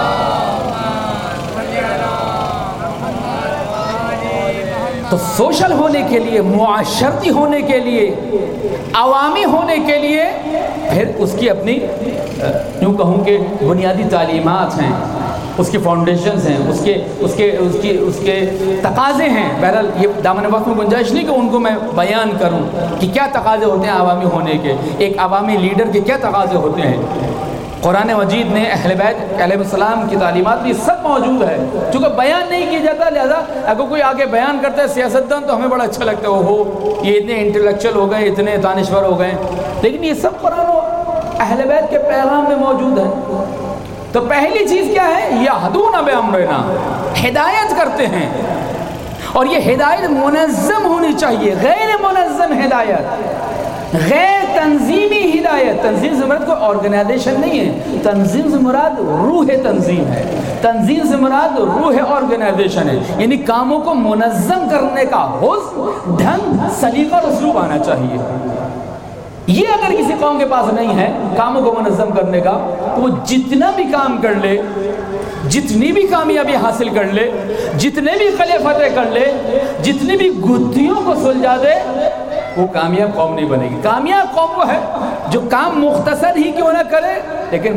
تو سوشل ہونے کے لیے، معاشرتی ہونے کے لیے، عوامی ہونے کے لیے پھر اس کی اپنی یوں کہوں کہ بنیادی تعلیمات ہیں، اس کی فاؤنڈیشنز ہیں، اس کے تقاضے ہیں۔ بہرحال یہ دامن وقت میں گنجائش نہیں کہ ان کو میں بیان کروں کہ کیا تقاضے ہوتے ہیں عوامی ہونے کے، ایک عوامی لیڈر کے کیا تقاضے ہوتے ہیں۔ قرآن مجید میں اہل بیت علیہ السلام کی تعلیمات بھی سب موجود ہے، چونکہ بیان نہیں کیا جاتا، لہذا اگر کوئی آگے بیان کرتا ہے سیاستدان تو ہمیں بڑا اچھا لگتا ہے، اوہو یہ اتنے انٹلیکچوئل ہو گئے، اتنے دانشور ہو گئے، لیکن یہ سب قرآن و اہل بیت کے پیغام میں موجود ہے۔ تو پہلی چیز کیا ہے؟ یہدون بامرنا، ہدایت کرتے ہیں، اور یہ ہدایت منظم ہونی چاہیے، غیر منظم ہدایت، غیر تنظیمی ہدایت۔ تنظیم سے مراد کوئی آرگنائزیشن نہیں ہے، تنظیم سے مراد روح تنظیم ہے، تنظیم سے مراد روح آرگنائزیشن ہے، یعنی کاموں کو منظم کرنے کا حسن، ڈھنگ، سلیقہ اور اسلوب آنا چاہیے۔ یہ اگر کسی قوم کے پاس نہیں ہے کاموں کو منظم کرنے کا، تو وہ جتنا بھی کام کر لے، جتنی بھی کامیابی حاصل کر لے، جتنے بھی قلعے فتح کر لے، جتنی بھی گتھیوں کو سلجھا دے، وہ کامیاب قوم نہیں بنے گی۔ کامیاب قوم وہ ہے جو کام مختصر ہی کیوں نہ کرے لیکن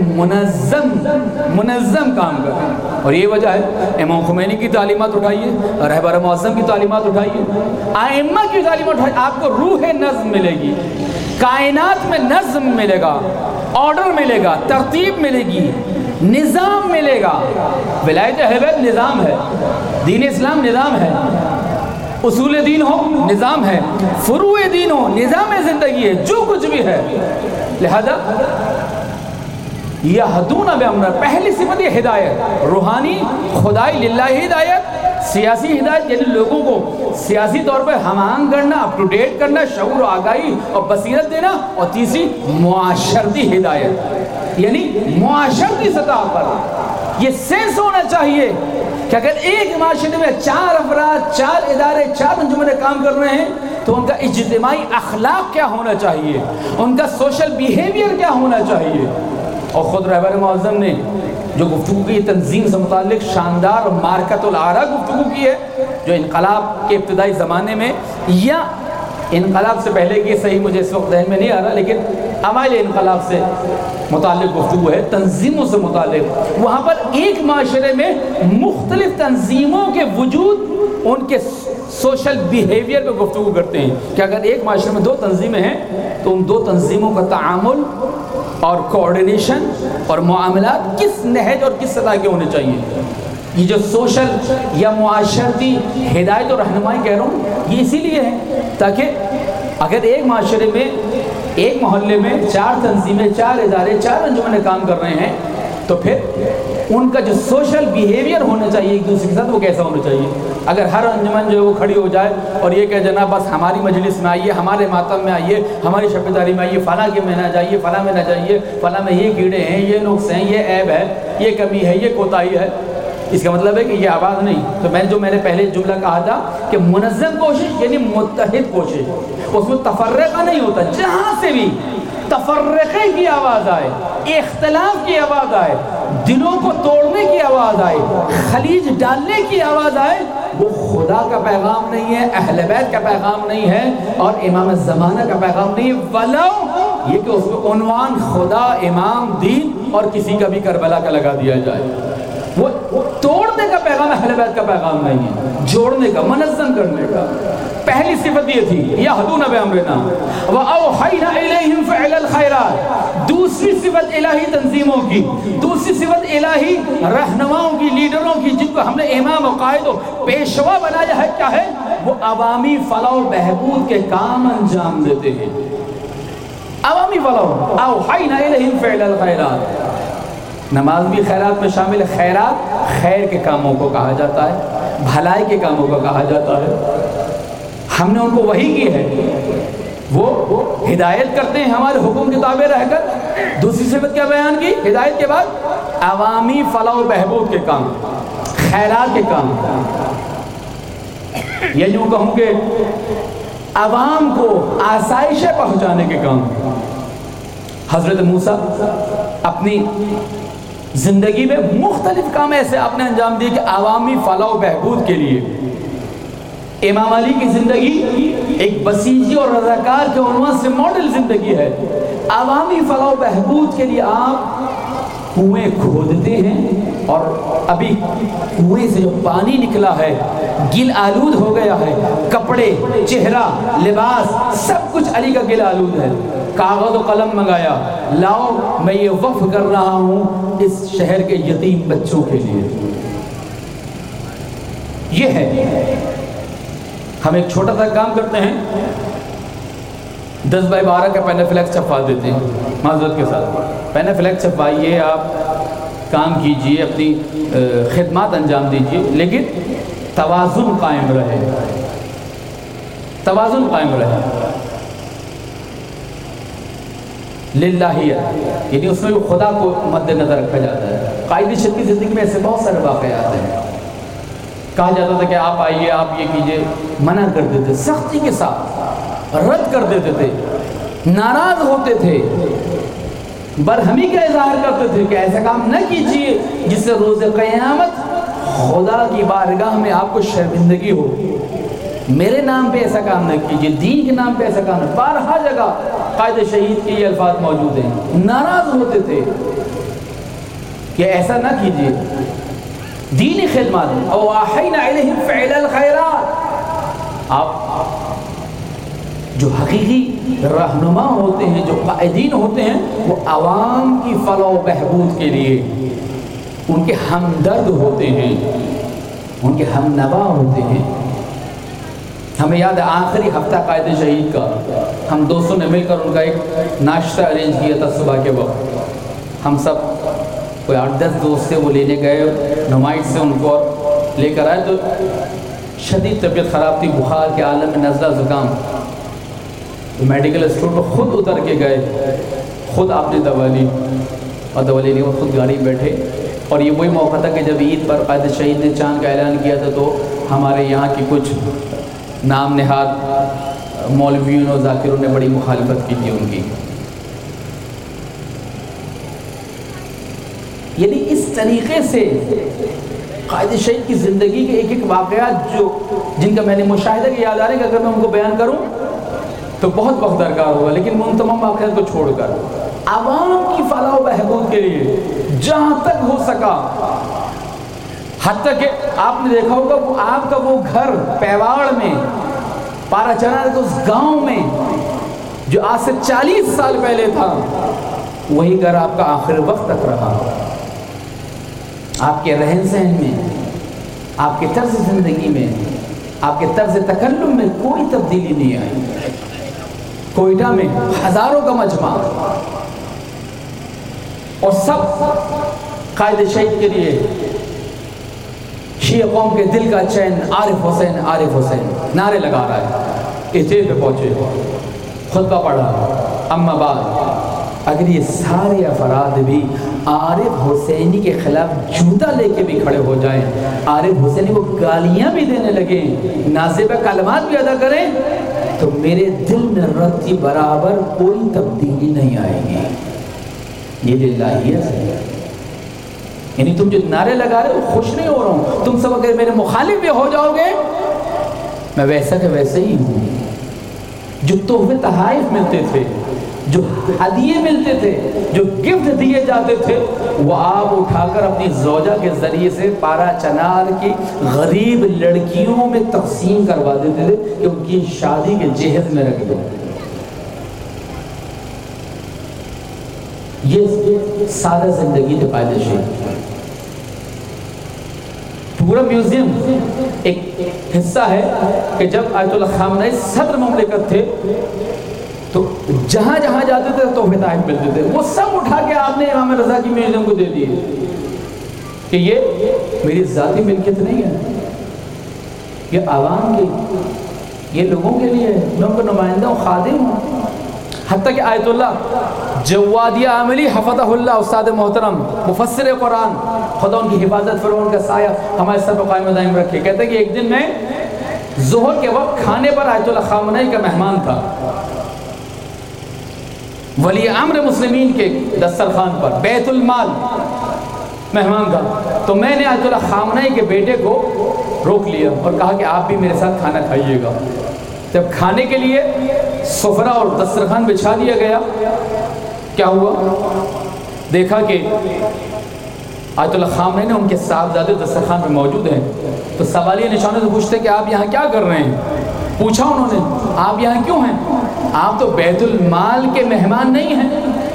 منظم کام کرے، اور یہ وجہ ہے امام خمینی کی تعلیمات اٹھائیے، رہبر معظم کی تعلیمات اٹھائیے، ائمہ کی تعلیمات اٹھائیے، آپ کو روح نظم ملے گی، کائنات میں نظم ملے گا، آرڈر ملے گا، ترتیب ملے گی، نظام ملے گا۔ ولایت اہل بیت نظام ہے، دین اسلام نظام ہے، اصول دین ہو نظام ہے، فروع دین ہو نظام زندگی ہے، جو کچھ بھی ہے۔ لہذا یہدون بامرنا، پہلی صفت یہ ہدایت، روحانی خدائی للہ ہدایت، سیاسی ہدایت یعنی لوگوں کو سیاسی طور پر ہم آہنگ کرنا، اپ ٹو ڈیٹ کرنا، شعور و آگاہی اور بصیرت دینا، اور تیسری معاشرتی ہدایت یعنی معاشرتی سطح پر یہ سینس ہونا چاہیے کہ اگر ایک معاشرے میں 4 افراد، 4 ادارے، 4 انجمنیں کام کر رہے ہیں تو ان کا اجتماعی اخلاق کیا ہونا چاہیے، ان کا سوشل بیہیویئر کیا ہونا چاہیے۔ اور خود رہبر معظم نے جو گفتگو کی تنظیم سے متعلق شاندار اور مارکت العرا گفتگو کی ہے، جو انقلاب کے ابتدائی زمانے میں یا انقلاب سے پہلے کی، صحیح مجھے اس وقت ذہن میں نہیں آ رہا، لیکن اوائل انقلاب سے متعلق گفتگو ہے، تنظیموں سے متعلق، وہاں پر ایک معاشرے میں مختلف تنظیموں کے وجود ان کے سوشل بیہیویئر پہ گفتگو کرتے ہیں کہ اگر ایک معاشرے میں 2 تنظیمیں ہیں تو ان 2 تنظیموں کا تعامل اور کوآرڈینیشن اور معاملات کس نہج اور کس سطح کے ہونے چاہیے۔ یہ جو سوشل یا معاشرتی ہدایت اور رہنمائی کہہ رہا ہوں، یہ اسی لیے ہے تاکہ اگر ایک معاشرے میں، ایک محلے میں 4 تنظیمیں، 4 ادارے، 4 انجمنیں کام کر رہے ہیں تو پھر ان کا جو سوشل بیہیویئر ہونا چاہیے ایک دوسرے کے ساتھ وہ کیسا ہونا چاہیے۔ اگر ہر انجمن جو ہے وہ کھڑی ہو جائے اور یہ کہ جناب بس ہماری مجلس میں آئیے، ہمارے ماتم میں آئیے، ہماری شب داری میں آئیے، فلاں کے میں نہ جائیے، فلاں میں نہ جائیے، فلاں میں یہ کیڑے ہیں، یہ نقص ہیں، یہ عیب ہے، یہ کمی ہے، یہ کوتاہی ہے، اس کا مطلب ہے کہ یہ آواز نہیں۔ تو میں نے پہلے جملہ کہا تھا کہ منظم کوشش یعنی متحد کوشش، اس میں تفرقہ نہیں ہوتا، جہاں سے بھی تفرقے کی آواز آئے، اختلاف کی آواز آئے، دلوں کو توڑنے کی آواز آئے، خلیج ڈالنے کی آواز آئے، وہ خدا کا پیغام نہیں ہے، اہل بیت کا پیغام نہیں ہے، اور امام زمانہ کا پیغام نہیں ہے، ولو یہ کہ اس میں عنوان خدا، امام، دین اور کسی کا بھی کربلا کا لگا دیا جائے۔ وہ توڑنے کا پیغام اہل بیت کا پیغام نہیں ہے، جوڑنے کا، منظم کرنے کا۔ پہلی صفت یہ تھی یہدون بامرنا واوحینا الیہم فعل الخیرات۔ دوسری صفت الہی تنظیموں کی، دوسری صفت الہی رہنماؤں کی، لیڈروں کی، جن کو ہم نے امام و قائد و پیشوا بنایا ہے، کیا ہے؟ وہ عوامی فلاح و بہبود کے کام انجام دیتے ہیں۔ عوامی فلاح، اوحینا الیہم فعل الخیرات۔ نماز بھی خیرات میں شامل ہے۔ خیرات خیر کے کاموں کو کہا جاتا ہے، بھلائی کے کاموں کو کہا جاتا ہے۔ ہم نے ان کو وحی کی ہے، وہ ہدایت کرتے ہیں ہمارے حکم کے تابع رہ کر۔ دوسری صفت کیا بیان کی ہدایت کے بعد؟ عوامی فلاح و بہبود کے کام، خیرات کے کام، یا یوں کہوں کہ عوام کو آسائشیں پہنچانے کے کام۔ حضرت موسیٰ اپنی زندگی میں مختلف کام ایسے آپ نے انجام دیے کہ عوامی فلاح و بہبود کے لیے۔ امام علی کی زندگی ایک بسیجی اور رضاکار کے عنوان سے ماڈل زندگی ہے۔ عوامی فلاح و بہبود کے لیے آپ کنویں کھودتے ہیں، اور ابھی کنویں سے جو پانی نکلا ہے گل آلود ہو گیا ہے، کپڑے، چہرہ، لباس، سب کچھ علی کا گل آلود ہے۔ کاغذ و قلم منگایا، لاؤ میں یہ وقف کر رہا ہوں اس شہر کے یتیم بچوں کے لیے۔ یہ ہے، ہم ایک چھوٹا سا کام کرتے ہیں، 10x12 کا پین فلیکس چھپوا دیتے ہیں معذرت کے ساتھ۔ پین فلیکس چھپوائیے، آپ کام کیجئے، اپنی خدمات انجام دیجئے، لیکن توازن قائم رہے، توازن قائم رہے۔ للہیت یعنی اس میں بھی خدا کو مد نظر رکھا جاتا ہے۔ قائد شد کی زندگی میں ایسے بہت سارے واقعات ہیں۔ کہا جاتا تھا کہ آپ آئیے، آپ یہ کیجئے، منع کر دیتے، سختی کے ساتھ رد کر دیتے تھے، ناراض ہوتے تھے، برہمی کا اظہار کرتے تھے کہ ایسا کام نہ کیجئے جس سے روز قیامت خدا کی بارگاہ میں آپ کو شرمندگی ہو۔ میرے نام پہ ایسا کام نہ کیجئے، دین کے نام پہ ایسا کام نہ۔ بارہا جگہ قائد شہید کے یہ الفاظ موجود ہیں۔ ناراض ہوتے تھے کہ ایسا نہ کیجئے، دینی خدمات، او آحینا علیہم فعل الخیرات۔ آپ جو حقیقی رہنما ہوتے ہیں، جو قائدین ہوتے ہیں، وہ عوام کی فلاح و بہبود کے لیے ان کے ہمدرد ہوتے ہیں، ان کے ہم نوا ہوتے ہیں۔ ہمیں یاد ہے آخری ہفتہ قائد شہید کا، ہم دوستوں نے مل کر ان کا ایک ناشتہ ارینج کیا تھا صبح کے وقت۔ ہم سب کوئی 8-10 دوست سے وہ لینے گئے، نمائش سے ان کو لے کر آئے، تو شدید طبیعت خراب تھی، بخار کے عالم میں، نزلہ زکام۔ میڈیکل اسٹور پر خود اتر کے گئے، خود آپ نے دوا لی، اور دوا لینے کے بعد خود گاڑی بیٹھے، اور یہ وہی موقع تھا کہ جب عید پر قائد شہید نے چاند کا اعلان کیا تھا، تو ہمارے یہاں کی کچھ نام نہاد مولویوں اور ذاکروں نے بڑی مخالفت کی تھی ان کی. یعنی اس طریقے سے قائد شہید کی زندگی کے ایک ایک واقعات جن کا میں نے مشاہدہ کیا یاد آ رہے ہیں کہ اگر میں ان کو بیان کروں تو بہت وقت درکار ہوگا، لیکن ان تمام واقعات کو چھوڑ کر عوام کی فلاح و بہبود کے لیے جہاں تک ہو سکا، حتیٰ کہ آپ نے دیکھا ہوگا وہ آپ کا وہ گھر پیواڑ میں پارا چنار کے اس گاؤں میں جو آج سے 40 سال پہلے تھا، وہی گھر آپ کا آخر وقت تک رہا. آپ کے رہن سہن میں، آپ کے طرز زندگی میں، آپ کے طرز تکلم میں کوئی تبدیلی نہیں آئی. کوئٹہ میں ہزاروں کا مجمع، اور سب قائد شہید کے لیے شیعہ قوم کے دل کا چین عارف حسین عارف حسین نعرے لگا رہا ہے. اسٹیج پہ پہنچے، خطبہ پڑھا. اما بعد، اگر یہ سارے افراد بھی عارف حسینی کے خلاف جوتا لے کے بھی کھڑے ہو جائیں، عارف حسینی کو گالیاں بھی دینے لگیں، نازیبہ کلمات بھی ادا کریں، تو میرے دل میں رتی برابر کوئی تبدیلی نہیں آئے گی. یہ للہیت ہے. یعنی تم جو نعرے لگا رہے ہو، خوش نہیں ہو رہا ہوں. تم سب اگر میرے مخالف بھی ہو جاؤ گے، میں ویسا کہ ویسے ہی ہوں. جو تحفے تحائف ملتے تھے، جو ہدیے ملتے تھے، جو گفٹ دیے جاتے تھے، وہ آپ اٹھا کر اپنی زوجہ کے ذریعے سے پارا چنار کی غریب لڑکیوں میں تقسیم کروا دیتے تھے کہ ان کی شادی کے جہیز میں رکھ دو. یہ سادہ زندگی تھی قائد شہید. پورا میوزیم ایک حصہ ہے کہ جب آیت اللہ خامنہئی صدر مملکت تھے تو جہاں جہاں جاتے تھے تحفے تحائف ملتے تھے، وہ سب اٹھا کے آپ نے امام رضا کی میوزیم کو دے دیے کہ یہ میری ذاتی ملکیت نہیں ہے، یہ عوام کی، یہ لوگوں کے لیے ہے، میں ان کا نمائندہ ہوں، خادم ہوں. حتیٰ کہ آیت اللہ جوادیہ عاملی حفظہ اللہ، استاد محترم مفسر قرآن، خدا ان کی حفاظت فرمائے، ان کا سایہ ہمارے سر پر قائم و دائم رکھے. کہتے ہیں کہ ایک دن میں ظہر کے وقت کھانے پر آیت اللہ خامنہئی کا مہمان تھا، ولی امر مسلمین کے دسترخوان پر بیت المال مہمان تھا. تو میں نے آیت اللہ خامنہئی کے بیٹے کو روک لیا اور کہا کہ آپ بھی میرے ساتھ کھانا کھائیے گا. جب کھانے کے لیے سفرہ اور دسترخوان بچھا دیا گیا، کیا ہوا؟ دیکھا کہ آیت اللہ خامنہئی نے ان کے صاحبزادے دسترخوان پہ موجود ہیں. تو سوالیہ نشانوں سے پوچھتے کہ آپ یہاں کیا کر رہے ہیں؟ پوچھا انہوں نے، آپ یہاں کیوں ہیں؟ آپ تو بیت المال کے مہمان نہیں ہیں.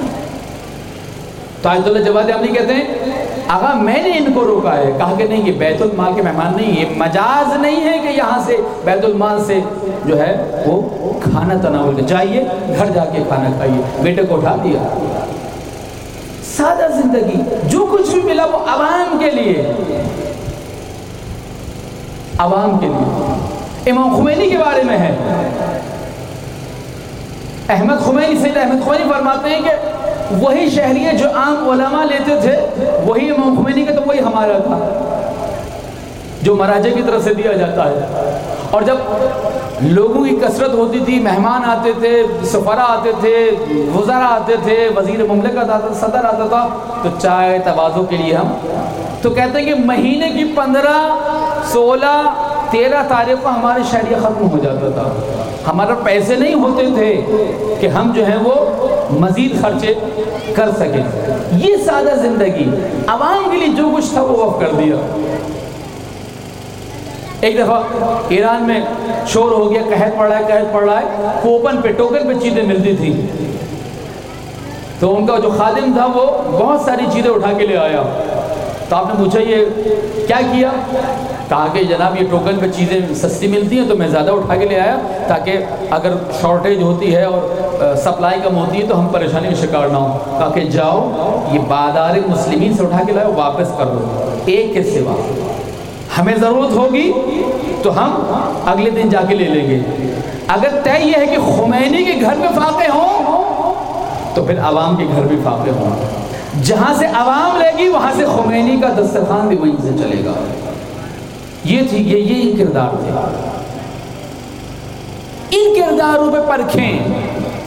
تو آیت اللہ جواد عاملی کہتے ہیں آقا میں نے ان کو روکا ہے. کہا کہ نہیں، یہ بیت المال کے مہمان نہیں، یہ مجاز نہیں ہے کہ یہاں سے بیت المال سے جو ہے وہ کھانا تناول کر جائیے، گھر جا کے کھانا کھائیے. بیٹے کو اٹھا دیا. سادہ زندگی، جو کچھ بھی ملا وہ عوام کے لیے، عوام کے لیے. امام خمینی کے بارے میں ہے، Ahmad Khomeini, Sayyid Ahmad Khomeini فرماتے ہیں کہ وہی شہریے جو عام علماء لیتے تھے وہی امام خمینی کا، تو وہی ہمارا تھا جو مراجع کی طرف سے دیا جاتا ہے. اور جب لوگوں کی کثرت ہوتی تھی، مہمان آتے تھے، سفراء آتے تھے، وزراء آتے تھے، وزیر مملکت آتا تھا، صدر آتا تھا، تو چائے تواضع کے لیے ہم تو کہتے ہیں کہ مہینے کی 15، 16، 13 تاریخ کو ہمارے شہریہ ختم ہو جاتا تھا. ہمارے پیسے نہیں ہوتے تھے کہ ہم جو ہیں وہ مزید خرچے کر سکیں. یہ سادہ زندگی، عوام کے لیے جو کچھ تھا وہ وقف کر دیا. ایک دفعہ ایران میں شور ہو گیا، قحط پڑ رہا ہے، کوپن پہ، ٹوکن پہ چیزیں ملتی تھی. تو ان کا جو خادم تھا وہ بہت ساری چیزیں اٹھا کے لے آیا. تو آپ نے پوچھا یہ کیا کیا؟ کہا کہ جناب یہ ٹوکن پہ چیزیں سستی ملتی ہیں تو میں زیادہ اٹھا کے لے آیا تاکہ اگر شارٹیج ہوتی ہے اور سپلائی کم ہوتی ہے تو ہم پریشانی کا شکار نہ ہوں. کہا کہ جاؤ یہ بادار مسلمین سے اٹھا کے لائے واپس کر دو، ایک کے سوا ہمیں ضرورت ہوگی تو ہم اگلے دن جا کے لے لیں گے. اگر طے یہ ہے کہ خمینی کے گھر میں فاقے ہوں تو پھر عوام کے گھر بھی فاقے ہوں. جہاں سے عوام لے گی وہاں سے خمینی کا دسترخوان بھی وہیں سے چلے گا. یہ کردار تھے. ان کرداروں پہ پرکھیں.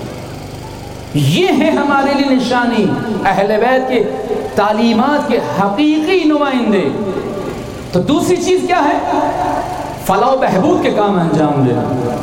یہ ہے ہمارے لیے نشانی اہل بیت کے تعلیمات کے حقیقی نمائندے. تو دوسری چیز کیا ہے؟ فلاح و بہبود کے کام انجام دینا.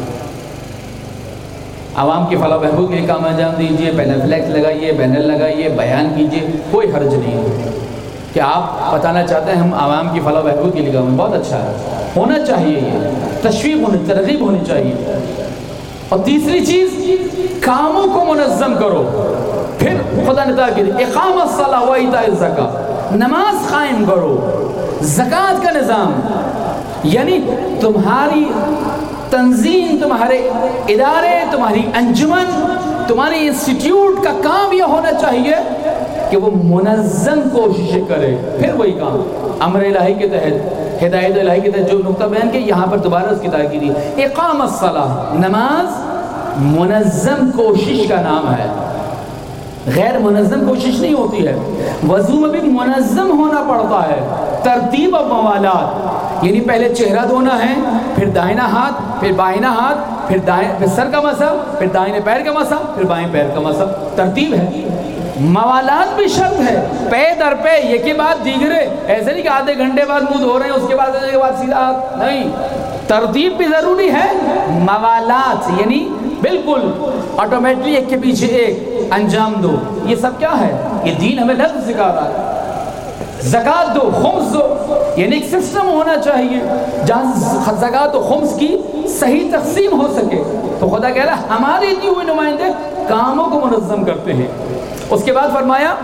عوام کی فلاح و بہبود کے کام انجام دیجئے، بینر فلیکس لگائیے، بینر لگائیے، بیان کیجئے، کوئی حرج نہیں ہے کہ آپ بتانا چاہتے ہیں ہم عوام کی فلاح و بہبود کے لیے کام ہیں. بہت اچھا ہے، ہونا چاہیے. یہ تشویق ہونی، ترغیب ہونی چاہیے. اور تیسری چیز، کاموں کو منظم کرو. پھر خدا نے تعالیٰ کی اقامۃ الصلاۃ و ایتاء الزکاۃ، نماز قائم کرو. زکوٰۃ کا نظام یعنی تمہاری تنظیم، تمہارے ادارے، تمہاری انجمن، تمہاری انسٹیٹیوٹ کا کام یہ ہونا چاہیے کہ وہ منظم کوششیں کرے. پھر وہی کام امر الہی کے تحت، ہدایت الہی کے تحت جو نقطہ بیان کہ یہاں پر دوبارہ اس کی تاکید ہے. اقامۃ الصلاۃ، نماز منظم کوشش کا نام ہے، غیر منظم کوشش نہیں ہوتی ہے. وضو میں بھی منظم ہونا پڑتا ہے. ترتیب و موالات یعنی پہلے چہرہ دھونا ہے، پھر دائنا ہاتھ، پھر بائنا ہاتھ، پھر سر کا مسح، پھر دائنے پیر کا مسح، پھر بائیں پیر کا مسح. ترتیب ہے. موالات بھی شرط ہے، پے در پے، یہ کے بعد دیگرے. ایسے نہیں کہ آدھے گھنٹے بعد منہ دھو رہے ہیں اس کے بعد سیدھا ہاتھ، نہیں. ترتیب بھی ضروری ہے. موالات یعنی بالکل آٹومیٹلی ایک کے پیچھے ایک انجام دو. یہ سب کیا ہے؟ یہ دین ہمیں لفظ سکھا رہا ہے. زکوٰۃ دو، خمس دو، یعنی ایک سسٹم ہونا چاہیے جہاں زکوٰۃ و خمس کی صحیح تقسیم ہو سکے. تو خدا کہہ رہا ہے ہمارے دیے ہوئے نمائندے کاموں کو منظم کرتے ہیں. اس کے بعد فرمایا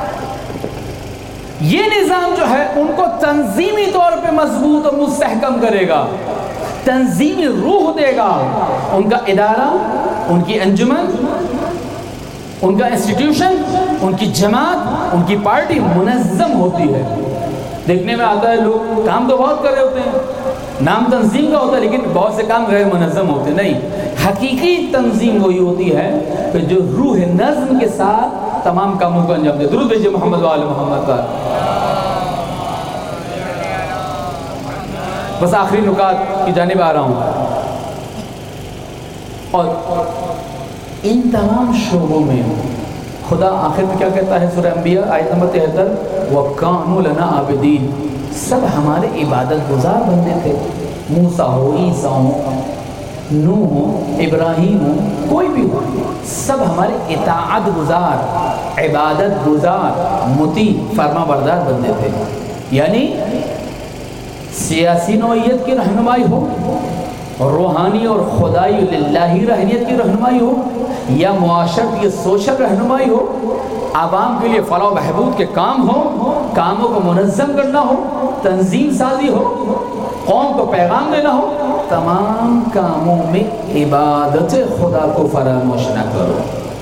یہ نظام جو ہے ان کو تنظیمی طور پہ مضبوط اور مستحکم کرے گا، تنظیمی روح دے گا. ان کا ادارہ، ان کی انجمن، ان کا انسٹیٹیوشن، ان کی جماعت، ان کی پارٹی منظم ہوتی ہے. دیکھنے میں آتا ہے لوگ کام تو بہت کر رہے ہوتے ہیں، نام تنظیم کا ہوتا ہے، لیکن بہت سے کام غیر منظم ہوتے ہیں. نہیں، حقیقی تنظیم وہی ہوتی ہے کہ جو روح نظم کے ساتھ تمام کاموں کو انجام دے. درود بھیجئے محمد و آل محمد پر. بس آخری نکات کی جانب آ رہا ہوں. اور ان تمام شعبوں میں خدا آخر میں کیا کہتا ہے؟ سورہ انبیاء آیت نمبر 73، وَكَانُوا لَنَا عَابِدِينَ. سب ہمارے عبادت گزار بندے تھے. موسیٰ ہو، عیسیٰ ہو، نوح ہو، ابراہیم ہو، کوئی بھی ہو، سب ہمارے اطاعت گزار، عبادت گزار، مطیع، فرما بردار بندے تھے. یعنی سیاسی نوعیت کی رہنمائی ہو، روحانی اور خدائی للہی رہنیت کی رہنمائی ہو، یا معاشرت کی سوشل رہنمائی ہو، عوام کے لیے فلاح و بہبود کے کام ہو، کاموں کو منظم کرنا ہو، تنظیم سازی ہو، قوم کو پیغام دینا ہو، تمام کاموں میں عبادت خدا کو فراموش نہ کرو.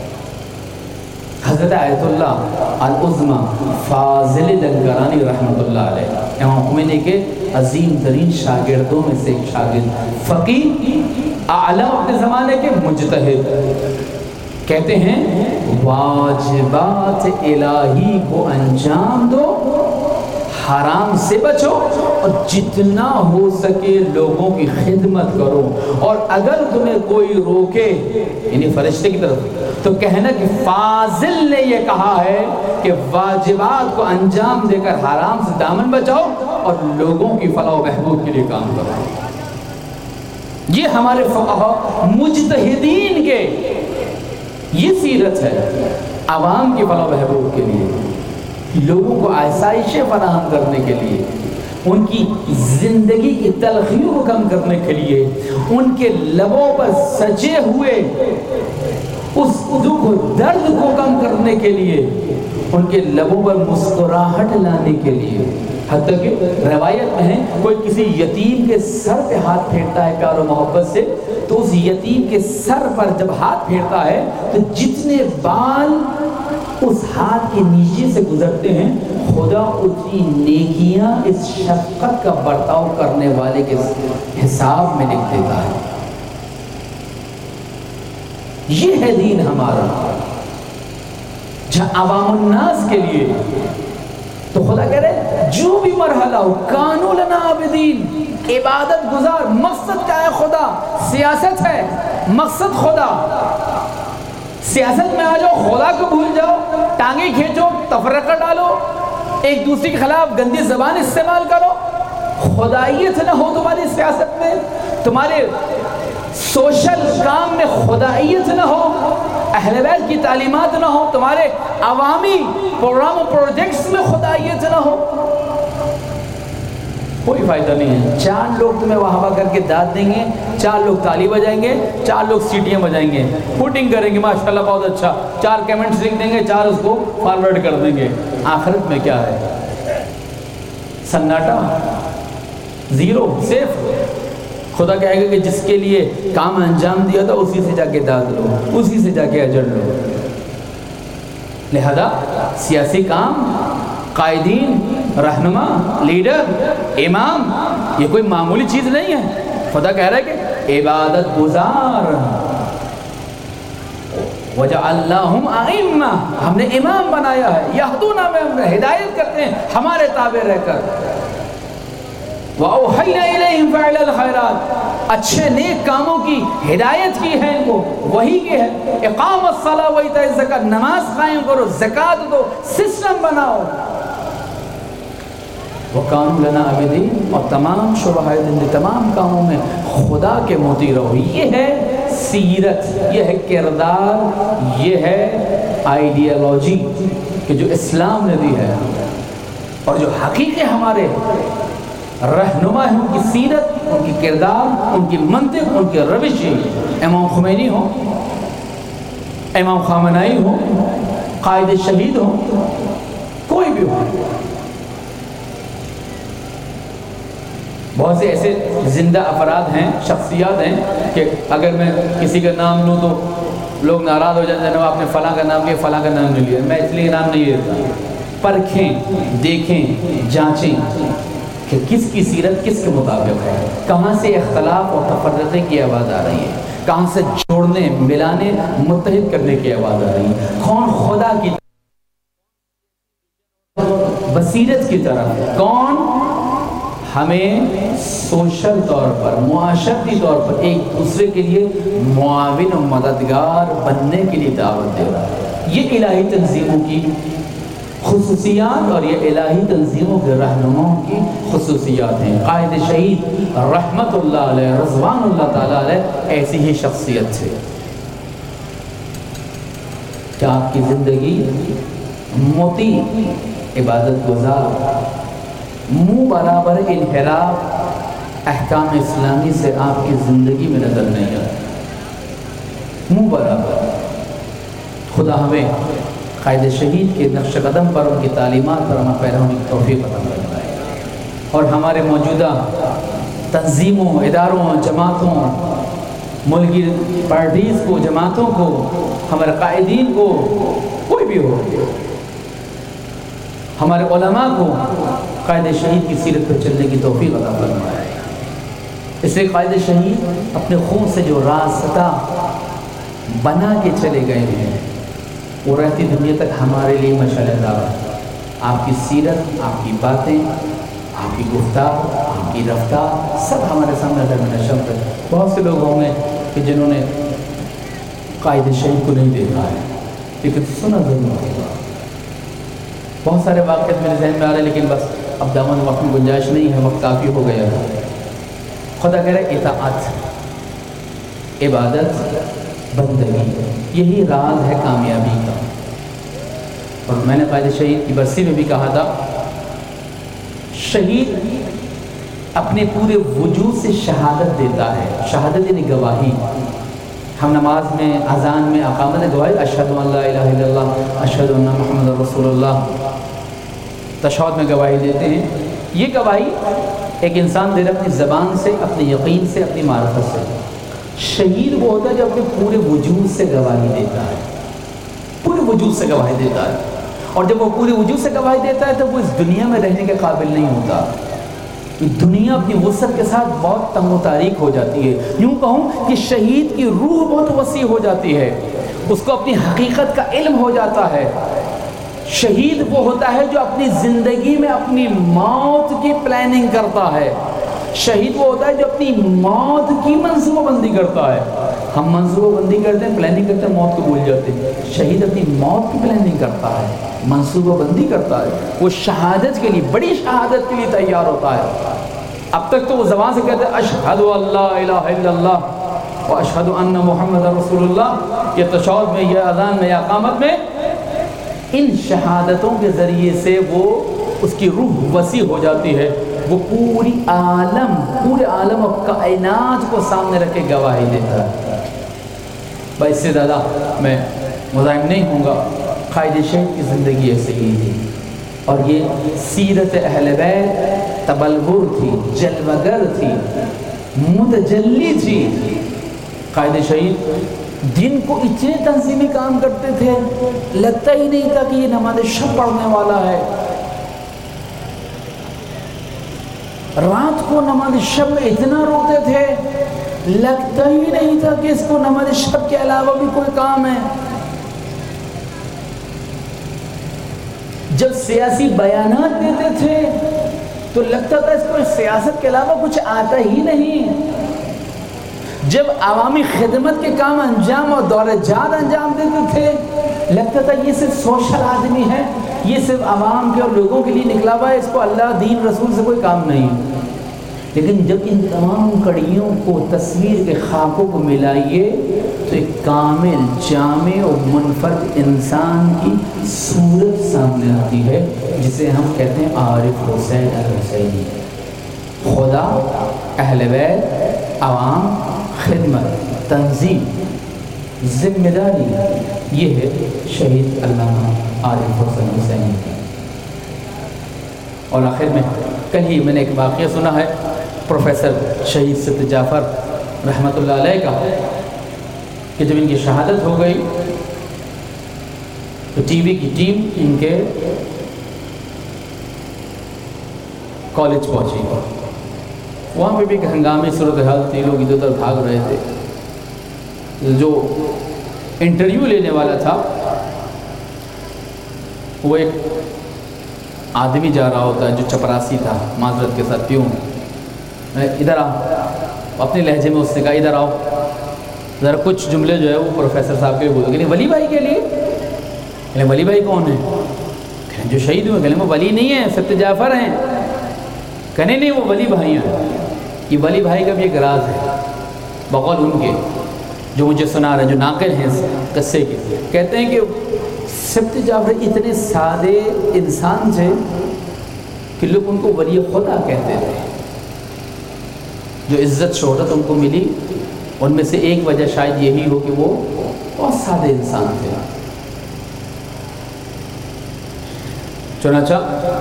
حضرت آیت اللہ العظمی فاضل لنگرانی رحمۃ اللہ علیہ، امام خمینی کے عظیم ترین شاگردوں میں سے ایک شاگرد، فقیہ، اعلیٰ اپنے زمانے کے مجتہد، کہتے ہیں واجبات الہی کو انجام دو، حرام سے بچو، اور جتنا ہو سکے لوگوں کی خدمت کرو. اور اگر تمہیں کوئی روکے، یعنی فرشتے کی طرف، تو کہنا کہ فاضل نے یہ کہا ہے کہ واجبات کو انجام دے کر حرام سے دامن بچاؤ اور لوگوں کی فلاح و بہبود کے لیے کام کرو. یہ ہمارے فقہاء مجتہدین کے یہ سیرت ہے. عوام کی فلاح و بہبود کے لیے، لوگوں کو آسائشیں فراہم کرنے کے لیے، ان کی زندگی کی تلخیوں کو کم کرنے کے لیے، ان کے لبوں پر سجے ہوئے اس دکھ و درد کو کم کرنے کے لیے، ان کے لبوں پر مسکراہٹ لانے کے لیے. حتیٰ کہ روایت میں ہے کوئی کسی یتیم کے سر پہ ہاتھ پھیرتا ہے پیار و محبت سے، تو اس یتیم کے سر پر جب ہاتھ پھیرتا ہے تو جتنے بال اس ہاتھ کے نیچے سے گزرتے ہیں، خدا اتنی نیکیاں اس شفقت کا برتاؤ کرنے والے کے حساب میں لکھ دیتا ہے. یہ ہے دین ہمارا. عوام الناس کے لیے، تو خدا کہہ رہے جو بھی مرحلہ ہو کانوا لنا عابدین، عبادت گزار۔ مقصد کیا ہے؟ خدا۔ سیاست ہے، مقصد خدا۔ سیاست میں آ جاؤ، خدا کو بھول جاؤ، ٹانگیں کھینچو، تفرقہ ڈالو، ایک دوسرے کے خلاف گندی زبان استعمال کرو، خدائیت نہ ہو تمہاری سیاست میں، تمہارے سوشل کام میں خدائیت نہ ہو، اہل بیت کی تعلیمات نہ ہو، تمہارے عوامی پروگرام و پروجیکٹس میں خدائیت نہ ہو، کوئی فائدہ نہیں ہے۔ 4 لوگ تمہیں واہ کر کے داد دیں گے، 4 لوگ تالی بجائیں گے، 4 لوگ سیٹیاں بجائیں گے، ہوٹنگ کریں گے ماشاءاللہ بہت اچھا، 4 کمنٹس لکھ دیں گے، 4 اس کو فارورڈ کر دیں گے۔ آخرت میں کیا ہے؟ سناٹا، زیرو، صرف۔ خدا کہے گا کہ جس کے لیے کام انجام دیا تھا اسی سے جا کے داد لو، اسی سے جا کے اجر لو۔ لہذا سیاسی کام، قائدین، رہنما، لیڈر، امام، یہ کوئی معمولی چیز نہیں ہے۔ خدا کہہ رہا ہے کہ عبادت گزار، وَجَعَلْنَاهُمْ أَئِمَّةً، ہم نے امام بنایا ہے، یہدون بِأَمْرِنَا، ہدایت کرتے ہیں ہمارے تابع رہ کر۔ وَأَوْحَيْنَا إِلَيْهِمْ فَعِلَ الْخَيْرَاتِ، اچھے نیک کاموں کی ہدایت کی ہے ان کو، وہی کی ہے۔ اقام الصلاۃ وایتاء الزکاۃ، نماز قائم کرو، زکوٰۃ دو، سسٹم بناؤ۔ وَكَانُوا لَنَا عَابِدِينَ، اور تمام شعبۂ زندگی، تمام کاموں میں خدا کے موتی رہو۔ یہ ہے سیرت، یہ ہے کردار، یہ ہے آئیڈیالوجی کہ جو اسلام نے دی ہے، اور جو حقیقی ہمارے رہنما ہے ان کی سیرت، ان کی کردار، ان کی منطق، ان کی روش۔ امام خمینی ہو، امام خامنائی ہو، قائد شہید ہو، کوئی بھی ہو، بہت سے ایسے زندہ افراد ہیں، شخصیات ہیں کہ اگر میں کسی کا نام لوں تو لوگ ناراض ہو جاتے ہیں، جناب آپ نے فلاں کا نام لیا، فلاں کا نام نہیں لیا۔ میں اس لیے نام نہیں لیتا۔ پرکھیں، دیکھیں، جانچیں کہ کس کی سیرت کس کے مطابق ہے، کہاں سے اختلاف اور تفرقے کی آواز آ رہی ہے، کہاں سے جوڑنے، ملانے، متحد کرنے کی آواز آ رہی ہے، کون خدا کی بصیرت کی طرف، کون ہمیں سوشل طور پر، معاشرتی طور پر ایک دوسرے کے لیے معاون و مددگار بننے کے لیے دعوت دے رہا ہے۔ یہ الہی تنظیموں کی خصوصیات اور یہ الہی تنظیموں کے رہنماؤں کی خصوصیات ہیں۔ قائد شہید رحمت اللہ علیہ، رضوان اللہ تعالیٰ علیہ ایسی ہی شخصیت تھے۔ کیا آپ کی زندگی موتی، عبادت گزار، منہ برابر انحراف احکام اسلامی سے آپ کی زندگی میں نظر نہیں آتا؟ منہ برابر۔ خدا ہمیں قائد شہید کے نقش قدم پر، ان کی تعلیمات پر عمل پیرا ہونے کی توفیق عطا فرمائے، اور ہمارے موجودہ تنظیموں، اداروں، جماعتوں، ملکی پارٹیز کو، جماعتوں کو، ہمارے قائدین کو، کوئی بھی ہو، ہمارے علماء کو قائد شہید کی سیرت پر چلنے کی توفیق عطا فرمائے۔ اس لیے قائد شہید اپنے خون سے جو راستہ بنا کے چلے گئے ہیں، وہ رہتی دنیا تک ہمارے لیے مشعل دعوت۔ آپ کی سیرت، آپ کی باتیں، آپ کی گفتار، آپ کی رفتار، سب ہمارے سامنے نشر ہے۔ بہت سے لوگ ہوں گے کہ جنہوں نے قائد شہید کو نہیں دیکھا ہے، لیکن سنا ضرور ہوگا۔ بہت سارے واقعات میرے ذہن میں آ رہے ہیں، لیکن بس اب دامن وقت میں گنجائش نہیں ہے، وقت کافی ہو گیا ہے۔ خدا کہہ رہے اطاعت، عبادت، بندگی، یہی راز ہے کامیابی کا۔ اور میں نے قائد شہید کی برسی میں بھی کہا تھا، شہید اپنے پورے وجود سے شہادت دیتا ہے۔ شہادت یعنی گواہی۔ ہم نماز میں، اذان میں، اقامت گواہی، اشہد ان لا الہ الا اللہ، اشہد ان محمد رسول اللہ، تشہد میں گواہی دیتے ہیں۔ یہ گواہی ایک انسان دے رہا اپنی زبان سے، اپنے یقین سے، اپنی معرفت سے۔ شہید وہ ہوتا ہے جو اپنے پورے وجود سے گواہی دیتا ہے، پورے وجود سے گواہی دیتا ہے۔ اور جب وہ پورے وجود سے گواہی دیتا ہے تو وہ اس دنیا میں رہنے کے قابل نہیں ہوتا۔ دنیا اپنی وسعت کے ساتھ بہت تنگ و تاریک ہو جاتی ہے۔ یوں کہوں کہ شہید کی روح بہت وسیع ہو جاتی ہے، اس کو اپنی حقیقت کا علم ہو جاتا ہے، شہید وہ ہوتا ہے جو اپنی زندگی میں اپنی موت کی پلاننگ کرتا ہے. شہید وہ ہوتا ہے جو اپنی موت کی منصوبہ بندی کرتا ہے. ہم منصوبہ بندی کرتے ہیں، پلاننگ کرتے ہیں، موت کو بھول جاتے ہیں. شہید اپنی موت کی پلاننگ کرتا ہے، منصوبہ بندی کرتا ہے. وہ شہادت کے لیے، بڑی شہادت کے لیے تیار ہوتا ہے. اب تک تو وہ زبان سے کہتے ہیں اشہد ان لا الہ الا اللہ و اشہد ان محمد رسول اللہ. یہ تشہد میں، یہ اذان میں، یہ اقامت میں، ان شہادتوں کے ذریعے سے وہ اس کی روح وسیع ہو جاتی ہے. وہ پورے عالم اور کائنات کو سامنے رکھ کے گواہی دیتا ہے. بھائی اس سے زیادہ میں مزاحم نہیں ہوں گا. قائد شہید کی زندگی ایسے ہی تھی، اور یہ سیرت اہل بیت تبلور تھی، جلوگر تھی، متجلی تھی. قائد شہید دن کو اتنے تنظیمی کام کرتے تھے، لگتا ہی نہیں تھا کہ یہ نماز شب پڑھنے والا ہے. رات کو نماز شب میں اتنا روتے تھے، لگتا ہی نہیں تھا کہ اس کو نماز شب کے علاوہ بھی کوئی کام ہے. جب سیاسی بیانات دیتے تھے تو لگتا تھا اس کو سیاست کے علاوہ کچھ آتا ہی نہیں. جب عوامی خدمت کے کام انجام اور دور جات انجام دیتے تھے، لگتا تھا یہ صرف سوشل آدمی ہے، یہ صرف عوام کے اور لوگوں کے لیے نکلا ہوا ہے، اس کو اللہ دین رسول سے کوئی کام نہیں. لیکن جب ان تمام کڑیوں کو، تصویر کے خاکوں کو ملائیے تو ایک کامل، جامع اور منفرد انسان کی صورت سامنے آتی ہے، جسے ہم کہتے ہیں عارف حسین الحسینی. خدا، اہل بیت، عوام، خدمت، تنظیم، ذمہ داری، یہ ہے شہید علامہ عارف حسین الحسینی کی. اور آخر میں کل ہی میں نے ایک واقعہ سنا ہے پروفیسر شہید سبت جعفر رحمۃ اللہ علیہ کا، کہ جب ان کی شہادت ہو گئی تو ٹی وی کی ٹیم ان کے کالج پہنچی. وہاں پہ بھی ایک ہنگامی صورتحال تھی، لوگ ادھر ادھر بھاگ رہے تھے. جو انٹرویو لینے والا تھا وہ ایک آدمی جا رہا ہوتا ہے جو چپراسی تھا، معذرت کے ساتھ پیوں، ادھر آؤ، اپنے لہجے میں اس نے کہا ادھر آؤ ذرا کچھ جملے جو ہے وہ پروفیسر صاحب کے لیے بولو. ولی بھائی کے لیے؟ کہنے ولی بھائی کون ہے؟ کہنے جو شہید ہوئے. کہنے وہ ولی نہیں ہیں، سبت جعفر ہیں. کہنے نہیں، وہ ولی بھائی ہیں. یہ ولی بھائی کا بھی ایک راز ہے بقول ان کے، جو مجھے سنا رہے ہیں، جو ناقل ہیں اس قصے کے. کہتے ہیں کہ سبت جعفر اتنے سادے انسان تھے کہ لوگ ان کو ولی خدا کہتے تھے. جو عزت شہرت ان کو ملی، ان میں سے ایک وجہ شاید یہی ہو کہ وہ بہت سادے انسان تھے. چنانچہ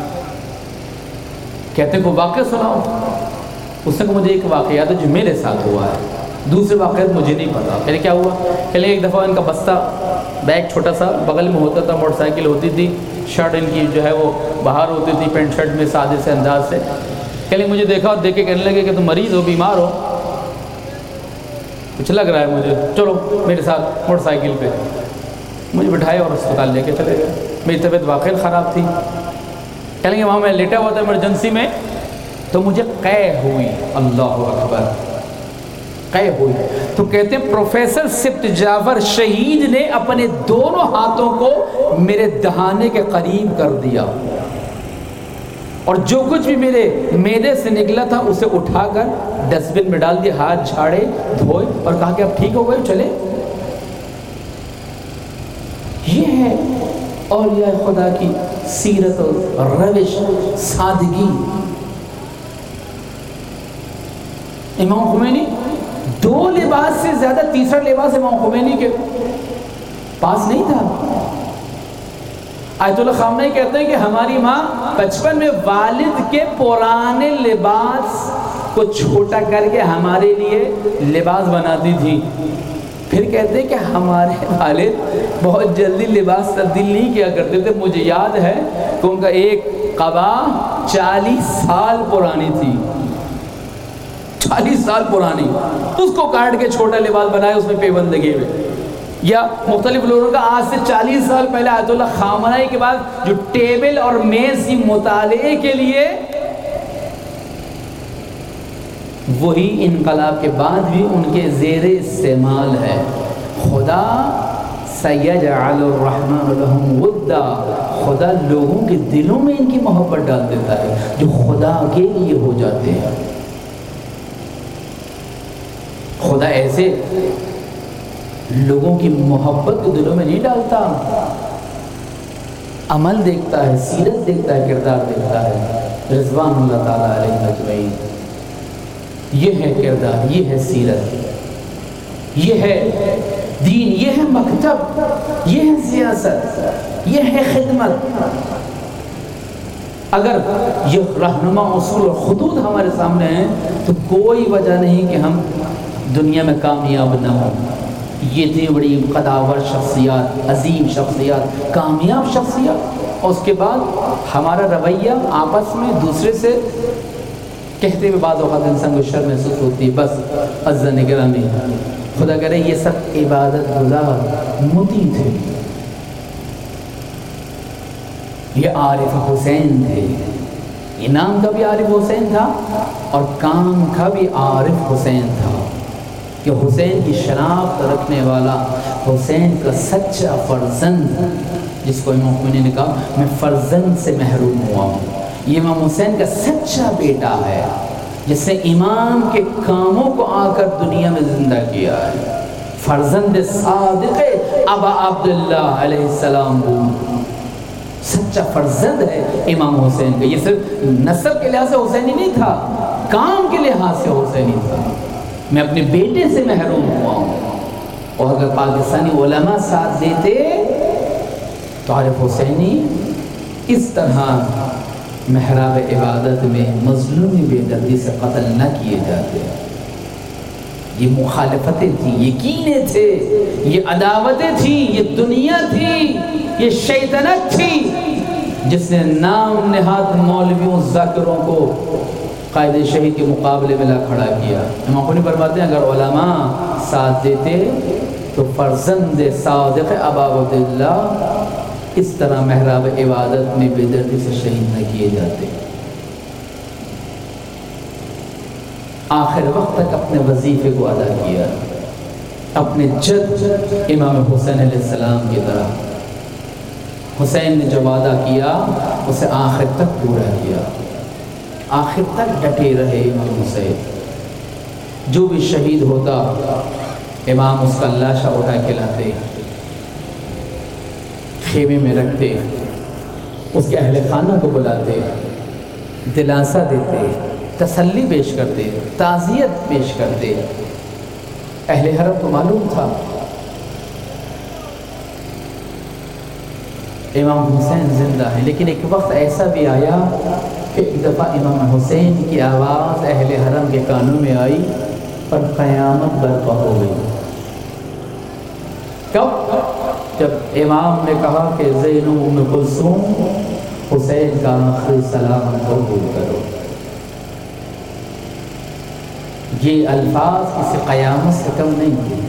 کہتے ہیں کو واقعہ سناؤ. اس نے کہا مجھے ایک واقعہ یاد ہے جو میرے ساتھ ہوا ہے، دوسرے واقعات مجھے نہیں پتا. کہنے کیا ہوا؟ کہنے ایک دفعہ ان کا بستہ، بیگ چھوٹا سا بغل میں ہوتا تھا، موٹر سائیکل ہوتی تھی، شرٹ ان کی جو ہے وہ باہر ہوتی تھی پینٹ شرٹ میں سادے سے انداز سے. کہنے مجھے دیکھا اور دیکھ کے کہنے لگے کہ تم مریض ہو، بیمار ہو، کچھ لگ رہا ہے مجھے، چلو میرے ساتھ موٹر سائیکل پہ. مجھے بٹھائے اور اسپتال لے کے چلے گئے. میری طبیعت واقعی خراب تھی. کہنے لگے وہاں میں لیٹا ہوا تھا ایمرجنسی میں، تو مجھے قے ہوئی. اللہ اکبر، قے ہوئی. تو کہتے ہیں پروفیسر سبت جعفر شہید نے اپنے دونوں ہاتھوں کو میرے دہانے کے قریب کر دیا، اور جو کچھ بھی میرے معدے سے نکلا تھا اسے اٹھا کر ڈسٹ بن میں ڈال دیا، ہاتھ جھاڑے، دھوئے اور کہا کہ اب ٹھیک ہو گئے، چلے. یہ ہے اولیاء خدا کی سیرت اور روش، سادگی. امام خمینی 2 لباس سے زیادہ تیسرا لباس امام خمینی کے پاس نہیں تھا. آیت اللہ خامنہی کہتے ہیں کہ ہماری ماں بچپن میں والد کے پرانے لباس کو چھوٹا کر کے ہمارے لیے لباس بناتی تھی. پھر کہتے ہیں کہ ہمارے والد بہت جلدی لباس تبدیل نہیں کیا کرتے تھے. مجھے یاد ہے کہ ان کا ایک قبا 40 سال پرانی تھی، 40 سال پرانی. اس کو کاٹ کے چھوٹا لباس بنایا، اس میں پیبند لگے ہوئے. یا مختلف لوگوں کا آج سے 40 سال پہلے آیت اللہ خامنائی کے بعد جو ٹیبل اور میز کی مطالعے کے لیے، وہی انقلاب کے بعد بھی ان کے زیر استعمال ہے. خدا سیجعل الرحمن لهم ودا، خدا لوگوں کے دلوں میں ان کی محبت ڈال دیتا ہے جو خدا کے لیے ہو جاتے ہیں. خدا ایسے لوگوں کی محبت کے دلوں میں نہیں ڈالتا، عمل دیکھتا ہے، سیرت دیکھتا ہے، کردار دیکھتا ہے. رضوان اللہ تعالیٰ علیہ اجمعین. یہ ہے کردار، یہ ہے سیرت، یہ ہے دین، یہ ہے مکتب، یہ ہے سیاست، یہ ہے خدمت. اگر یہ رہنما اصول اور خطوط ہمارے سامنے ہیں تو کوئی وجہ نہیں کہ ہم دنیا میں کامیاب نہ ہوں. یہ اتنی بڑی قداور شخصیات، عظیم شخصیات، کامیاب شخصیات، اور اس کے بعد ہمارا رویہ آپس میں دوسرے سے کہتے ہوئے بعض اوقات انسان کو شرم محسوس ہوتی ہے. بس عزیزان گرامی، خدا کرے یہ سب عبادت گزار مطیع تھے، یہ عارف حسین تھے. یہ نام کا بھی عارف حسین تھا اور کام کا بھی عارف حسین تھا، کہ حسین کی شناخت رکھنے والا، حسین کا سچا فرزند، جس کو امام خمینی نے کہا میں فرزند سے محروم ہوا ہوں. یہ امام حسین کا سچا بیٹا ہے جس نے امام کے کاموں کو آ کر دنیا میں زندہ کیا ہے. فرزند صادق ابا عبداللہ علیہ السلام، سچا فرزند ہے امام حسین کا. یہ صرف نسب کے لحاظ سے حسینی نہیں تھا، کام کے لحاظ سے حسینی تھا. میں اپنے بیٹے سے محروم ہوا ہوں. اور اگر پاکستانی علماء ساتھ دیتے تو عارف حسینی اس طرح محراب عبادت میں مظلومی بے دردی سے قتل نہ کیے جاتے. یہ مخالفتیں تھیں، یہ کینے تھے، یہ عداوتیں تھیں، یہ دنیا تھی، یہ شیطنت تھی جس نے نام نہاد مولویوں ذاکروں کو قائد شہید کے مقابلے میں لا کھڑا کیا. امام خمینی فرماتے ہیں اگر علماء ساتھ دیتے تو فرزند صادق ابا عبداللہ اس طرح محراب عبادت میں بے دردی سے شہید نہ کیے جاتے. آخر وقت تک اپنے وظیفے کو ادا کیا، اپنے جد امام حسین علیہ السلام کی طرح. حسین نے جو وعدہ کیا اسے آخر تک پورا کیا، آخر تک ڈٹے رہے امام حسین. جو بھی شہید ہوتا امام اس کا لاشہ اٹھا کے لاتے، خیمے میں رکھتے، اس کے اہل خانہ کو بلاتے، دلاسا دیتے، تسلی پیش کرتے، تعزیت پیش کرتے. اہل حرم کو معلوم تھا امام حسین زندہ ہے، لیکن ایک وقت ایسا بھی آیا کہ ایک دفعہ امام حسین کی آواز اہل حرم کے کانوں میں آئی اور قیامت برپا ہو گئی. کب؟ جب امام نے کہا کہ زینب ام کلثوم حسین کا آخری سلام قبول کرو. یہ الفاظ کسی قیامت سے کم نہیں تھے.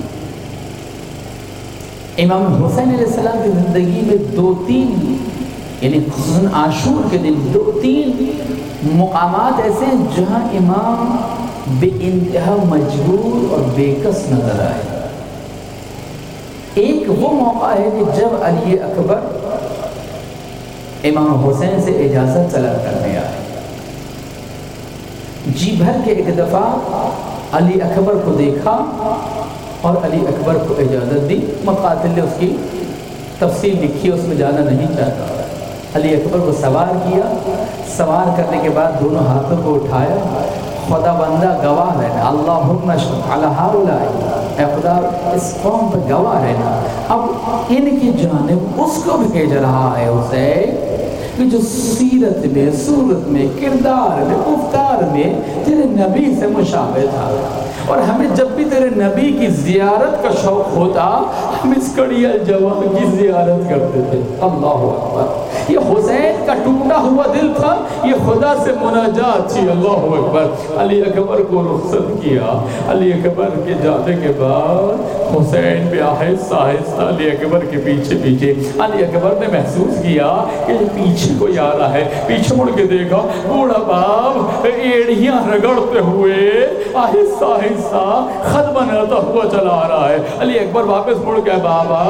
امام حسین علیہ السلام کی زندگی میں 2-3 یعنی خصوصاً عاشور کے دن 2-3 مقامات ایسے ہیں جہاں امام بے انتہا مجبور اور بے کس نظر آئے. ایک وہ موقع ہے کہ جب علی اکبر امام حسین سے اجازت طلب کرنے آئے. جی بھر کے ایک دفعہ علی اکبر کو دیکھا اور علی اکبر کو اجازت دی. مقاتل نے اس کی تفصیل لکھی، اس میں جانا نہیں چاہتا. علی اکبر کو سوار کیا، سوار کرنے کے بعد دونوں ہاتھوں کو اٹھایا، خدا بندہ گواہ رہنا، اللہم اشہد علی ہؤلاء، اے خدا اس قوم پر گواہ رہنا. اب ان کی جانب اس کو بھیج رہا ہے حسین کہ جو سیرت میں، صورت میں، کردار میں، گفتار میں تیرے نبی سے مشابہ تھا. اور ہمیں جب بھی تیرے نبی کی زیارت کا شوق ہوتا ہم اس کڑی الجواب کی زیارت کرتے تھے. اللہ اکبر. یہ حسین کا ٹوٹا ہوا دل تھا، یہ خدا سے مناجات تھی۔ اللہ اکبر۔ علی اکبر کو رخصت کیا۔ علی اکبر کے جانے کے بعد حسین بھی آہستہ آہستہ علی اکبر کے پیچھے پیچھے۔ علی اکبر نے محسوس کیا کہ پیچھے کوئی آ رہا ہے، پیچھے مڑ کے دیکھا، بوڑھا باپ ایڑیاں رگڑتے ہوئے آہستہ آہستہ خط بناتا ہوا چلا آ رہا ہے۔ علی اکبر واپس مڑ کے، بابا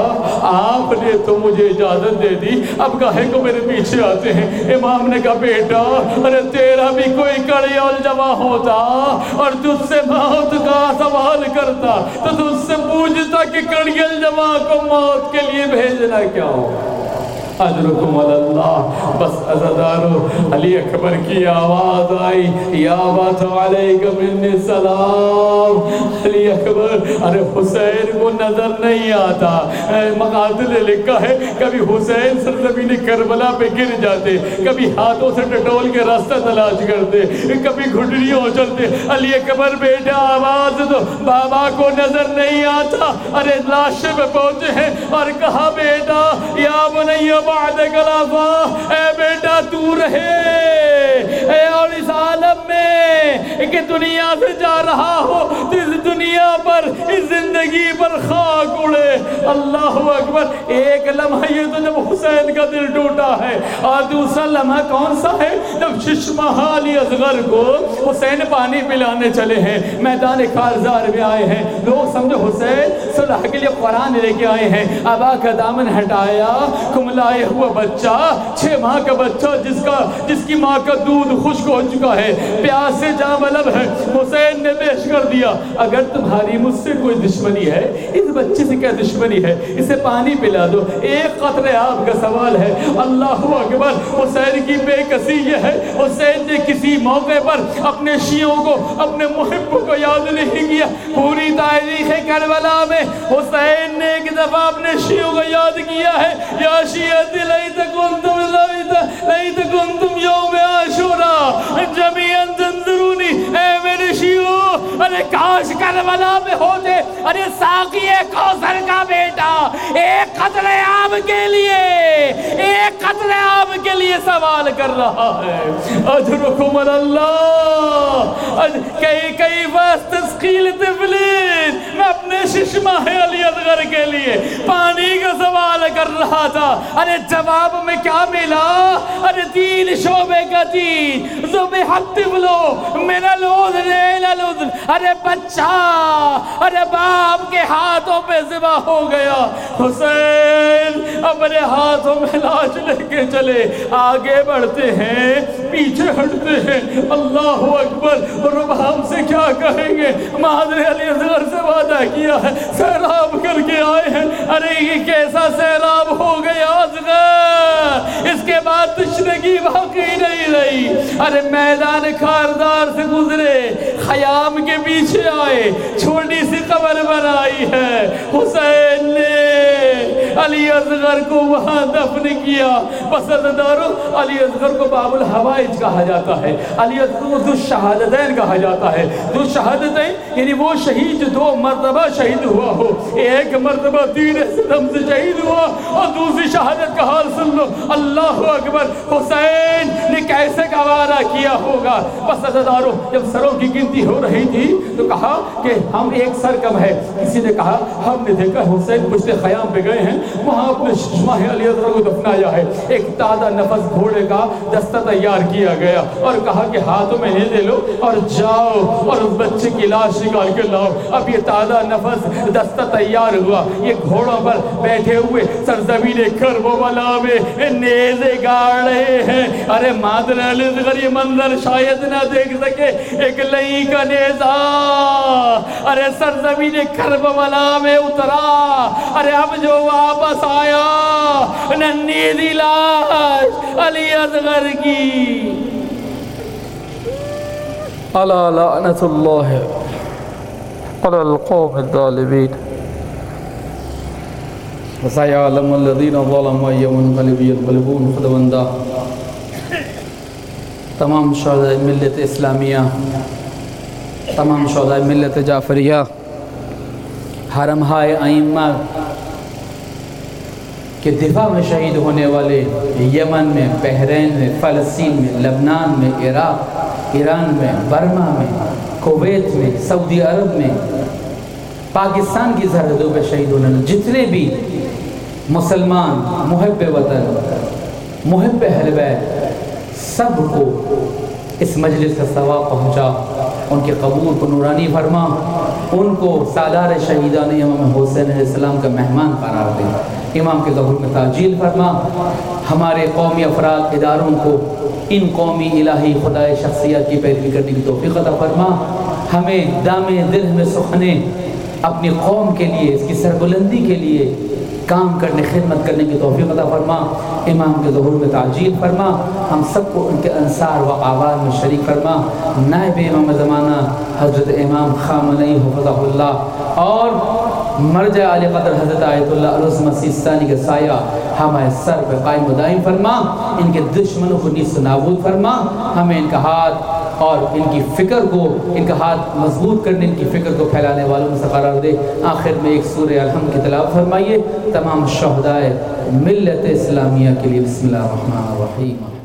آپ نے تو مجھے اجازت دے دی، اب کاہے کو میرے پیچھے آتے ہیں؟ امام نے کہا بیٹا ارے تیرا بھی کوئی کڑی الجوا ہوتا اور تجھ سے موت کا سوال کرتا تو تجھ سے پوچھتا کہ کڑی الجوا کو موت کے لیے بھیجنا کیا ہو؟ اجرکم اللہ۔ بس عزادارو علی اکبر کی آواز آئی، یا بات علیک منی السلام۔ علی اکبر، ارے حسین کو نظر نہیں آتا۔ مقاتل نے لکھا ہے کبھی حسین سرزمین کربلا پہ گر جاتے، کبھی ہاتھوں سے ٹٹول کے راستہ تلاش کرتے، کبھی گھٹنیوں چلتے۔ علی اکبر بیٹا آواز دو، بابا کو نظر نہیں آتا۔ ارے لاشے پہ پہنچے ہیں اور کہا بیٹا یا بنی بعد کلافا، اے بیٹا تو رہے اے اور اس عالم میں کہ دنیا سے جا رہا ہو، اس دنیا پر اس زندگی پر خاک اڑے۔ اللہ اکبر۔ ایک لمحہ یہ تو جب حسین کا دل ٹوٹا ہے، اور دوسرا لمحہ کون سا ہے؟ جب ششمہ علی اصغر کو حسین پانی پلانے چلے ہیں، میدان کارزار میں آئے ہیں، لوگ سمجھو حسین صلح کے لیے قرآن لے کے آئے ہیں، آبا کا دامن ہٹایا، کملائے ہوا بچہ، 6 ماہ کا بچہ جس کی ماں کا دودھ خشک ہو چکا ہے، پیاس سے جاں بلب ہے، حسین نے پیش کر دیا اگر تمہاری مجھ سے کوئی دشمنی ہے، اس بچے سے کیا دشمنی ہے، اسے پانی پلا دو، ایک قطرے آب کا سوال ہے۔ اللہ اکبر۔ حسین کی بے کسی یہ ہے، حسین نے کسی موقع پر اپنے شیعوں کو، اپنے محبوں کو یاد نہیں کیا۔ پوری تاریخ کربلا میں حسین نے ایک دفعہ اپنے شیعوں کو یاد کیا ہے، یا شیعتی لیت کنتم یوم عاشوراء جمیعاً تنظرونی، اے میرے شیعوں ارے کاش کربلا میں ہوتے، ارے ساقی کوثر کا بیٹا ایک قطرے آب کے لیے، ایک قطرے آب کے لیے سوال کر رہا ہے۔ اجرکم اللہ۔ کیف استسقیل طفلین، میں اپنے ششمہ علی اصغر کے لیے پانی کا سوال کر رہا تھا، ارے جواب میں کیا ملا؟ ارے 3 شعبے کا 3 ذبح الطفل من الأذن إلى الأذن، ارے بچہ ارے باپ کے ہاتھوں پہ ذبح ہو گیا۔ حسین اپنے ہاتھوں میں لاش لے کے چلے، آگے بڑھتے ہیں پیچھے ہٹتے ہیں۔ اللہ اکبر۔ رب ہم سے کیا کہیں گے؟ مادر علی اصغر سے وعدہ کیا ہے، سیراب کر کے آئے ہیں، ارے یہ کیسا سیراب ہو گیا اصغر، اس کے بعد تشنگی باقی نہیں رہی۔ ارے میدان کاردار سے گزرے، خیام کے پیچھے آئے، چھوٹی سی قبر بنائی ہے، حسین نے علی اصغر کو وہاں دفن کیا۔ پسندارو علی اصغر کو باب الحوائج کہا جاتا ہے، علی اصغر کو ذو الشہادتین کہا جاتا ہے۔ ذو الشہادتین یعنی وہ شہید جو 2 مرتبہ شہید ہوا ہو، ایک مرتبہ تیر ستم سے شہید ہوا اور دوسری شہادت کا حال سن لو۔ اللہ اکبر۔ حسین نے کیسے گوارا کیا ہوگا؟ بس عزادارو جب سروں کی گنتی ہو رہی تھی تو کہا کہ ہم ایک سر کم ہے، کسی نے کہا ہم نے دیکھا حسین پشت خیام پہ گئے ہیں، وہاں اپنے ششمہ علی اصغر کو دفنایا ہے۔ ایک تازہ نفس گھوڑے کا دستہ تیار کیا گیا اور کہا کہ ہاتھوں میں لے لو اور جاؤ اور اس بچے کی لاش نکال کے لاؤ۔ اب یہ تازہ نفس دستہ تیار ہوا، یہ گھوڑوں پر بیٹھے ہوئے سرزمین کربلا میں نیزے گاڑ رہے ہیں۔ ارے مادر علی اصغر یہ منظر شاید نہ دیکھ سکے، ایک لئی کا نیزہ ارے سرزمین کربلا میں اترا۔ ارے اب جو واپس آیا ننھی سی لاش علی اصغر کی۔ الا لعنت اللہ علی القوم الظالمین۔ وسيعلم الذين ظلموا أي منقلب ينقلبون۔ خداوندہ تمام شہداء ملت اسلامیہ، تمام شہداء ملت جعفریہ، حرمہائے ائمہ کہ دفاع میں شہید ہونے والے یمن میں، بحرین میں، فلسطین میں، لبنان میں، عراق، ایران میں، برما میں، کویت میں، سعودی عرب میں، پاکستان کی سرحدوں پہ شہید ہونے والے جتنے بھی مسلمان محب وطن، محب اہل بیت، سب کو اس مجلس کا ثواب پہنچا، ان کے قبول کو نورانی فرما، ان کو سالار شہیدان امام حسین علیہ السلام کا مہمان قرار دے، امام کے ظہور میں تعجیل فرما، ہمارے قومی افراد اداروں کو ان قومی الہی خدائے شخصیت کی پیروی کرنے کی توفیق عطا فرما، ہمیں دامِ دل میں سخنے اپنی قوم کے لیے، اس کی سربلندی کے لیے کام کرنے، خدمت کرنے کی توفیق عطا فرما، امام کے ظہور میں تعجیل فرما، ہم سب کو ان کے انصار و آباد میں شریک فرما، نائب امام زمانہ حضرت امام خامنئی حفظہ اللہ اور مرجع علی قدر حضرت آیت اللہ علیہ مسیح ثانی کا سایہ ہمارے سر پہ قائم و دائم فرما، ان کے دشمنوں کو نیست و نابود فرما، ہمیں ان کا ہاتھ اور ان کی فکر کو، ان کا ہاتھ مضبوط کرنے، ان کی فکر کو پھیلانے والوں میں سے قرار دے۔ آخر میں ایک سورہ الحمد کی تلاوت فرمائیے تمام شہدائے ملت اسلامیہ کے لیے۔ بسم اللہ الرحمن الرحیم۔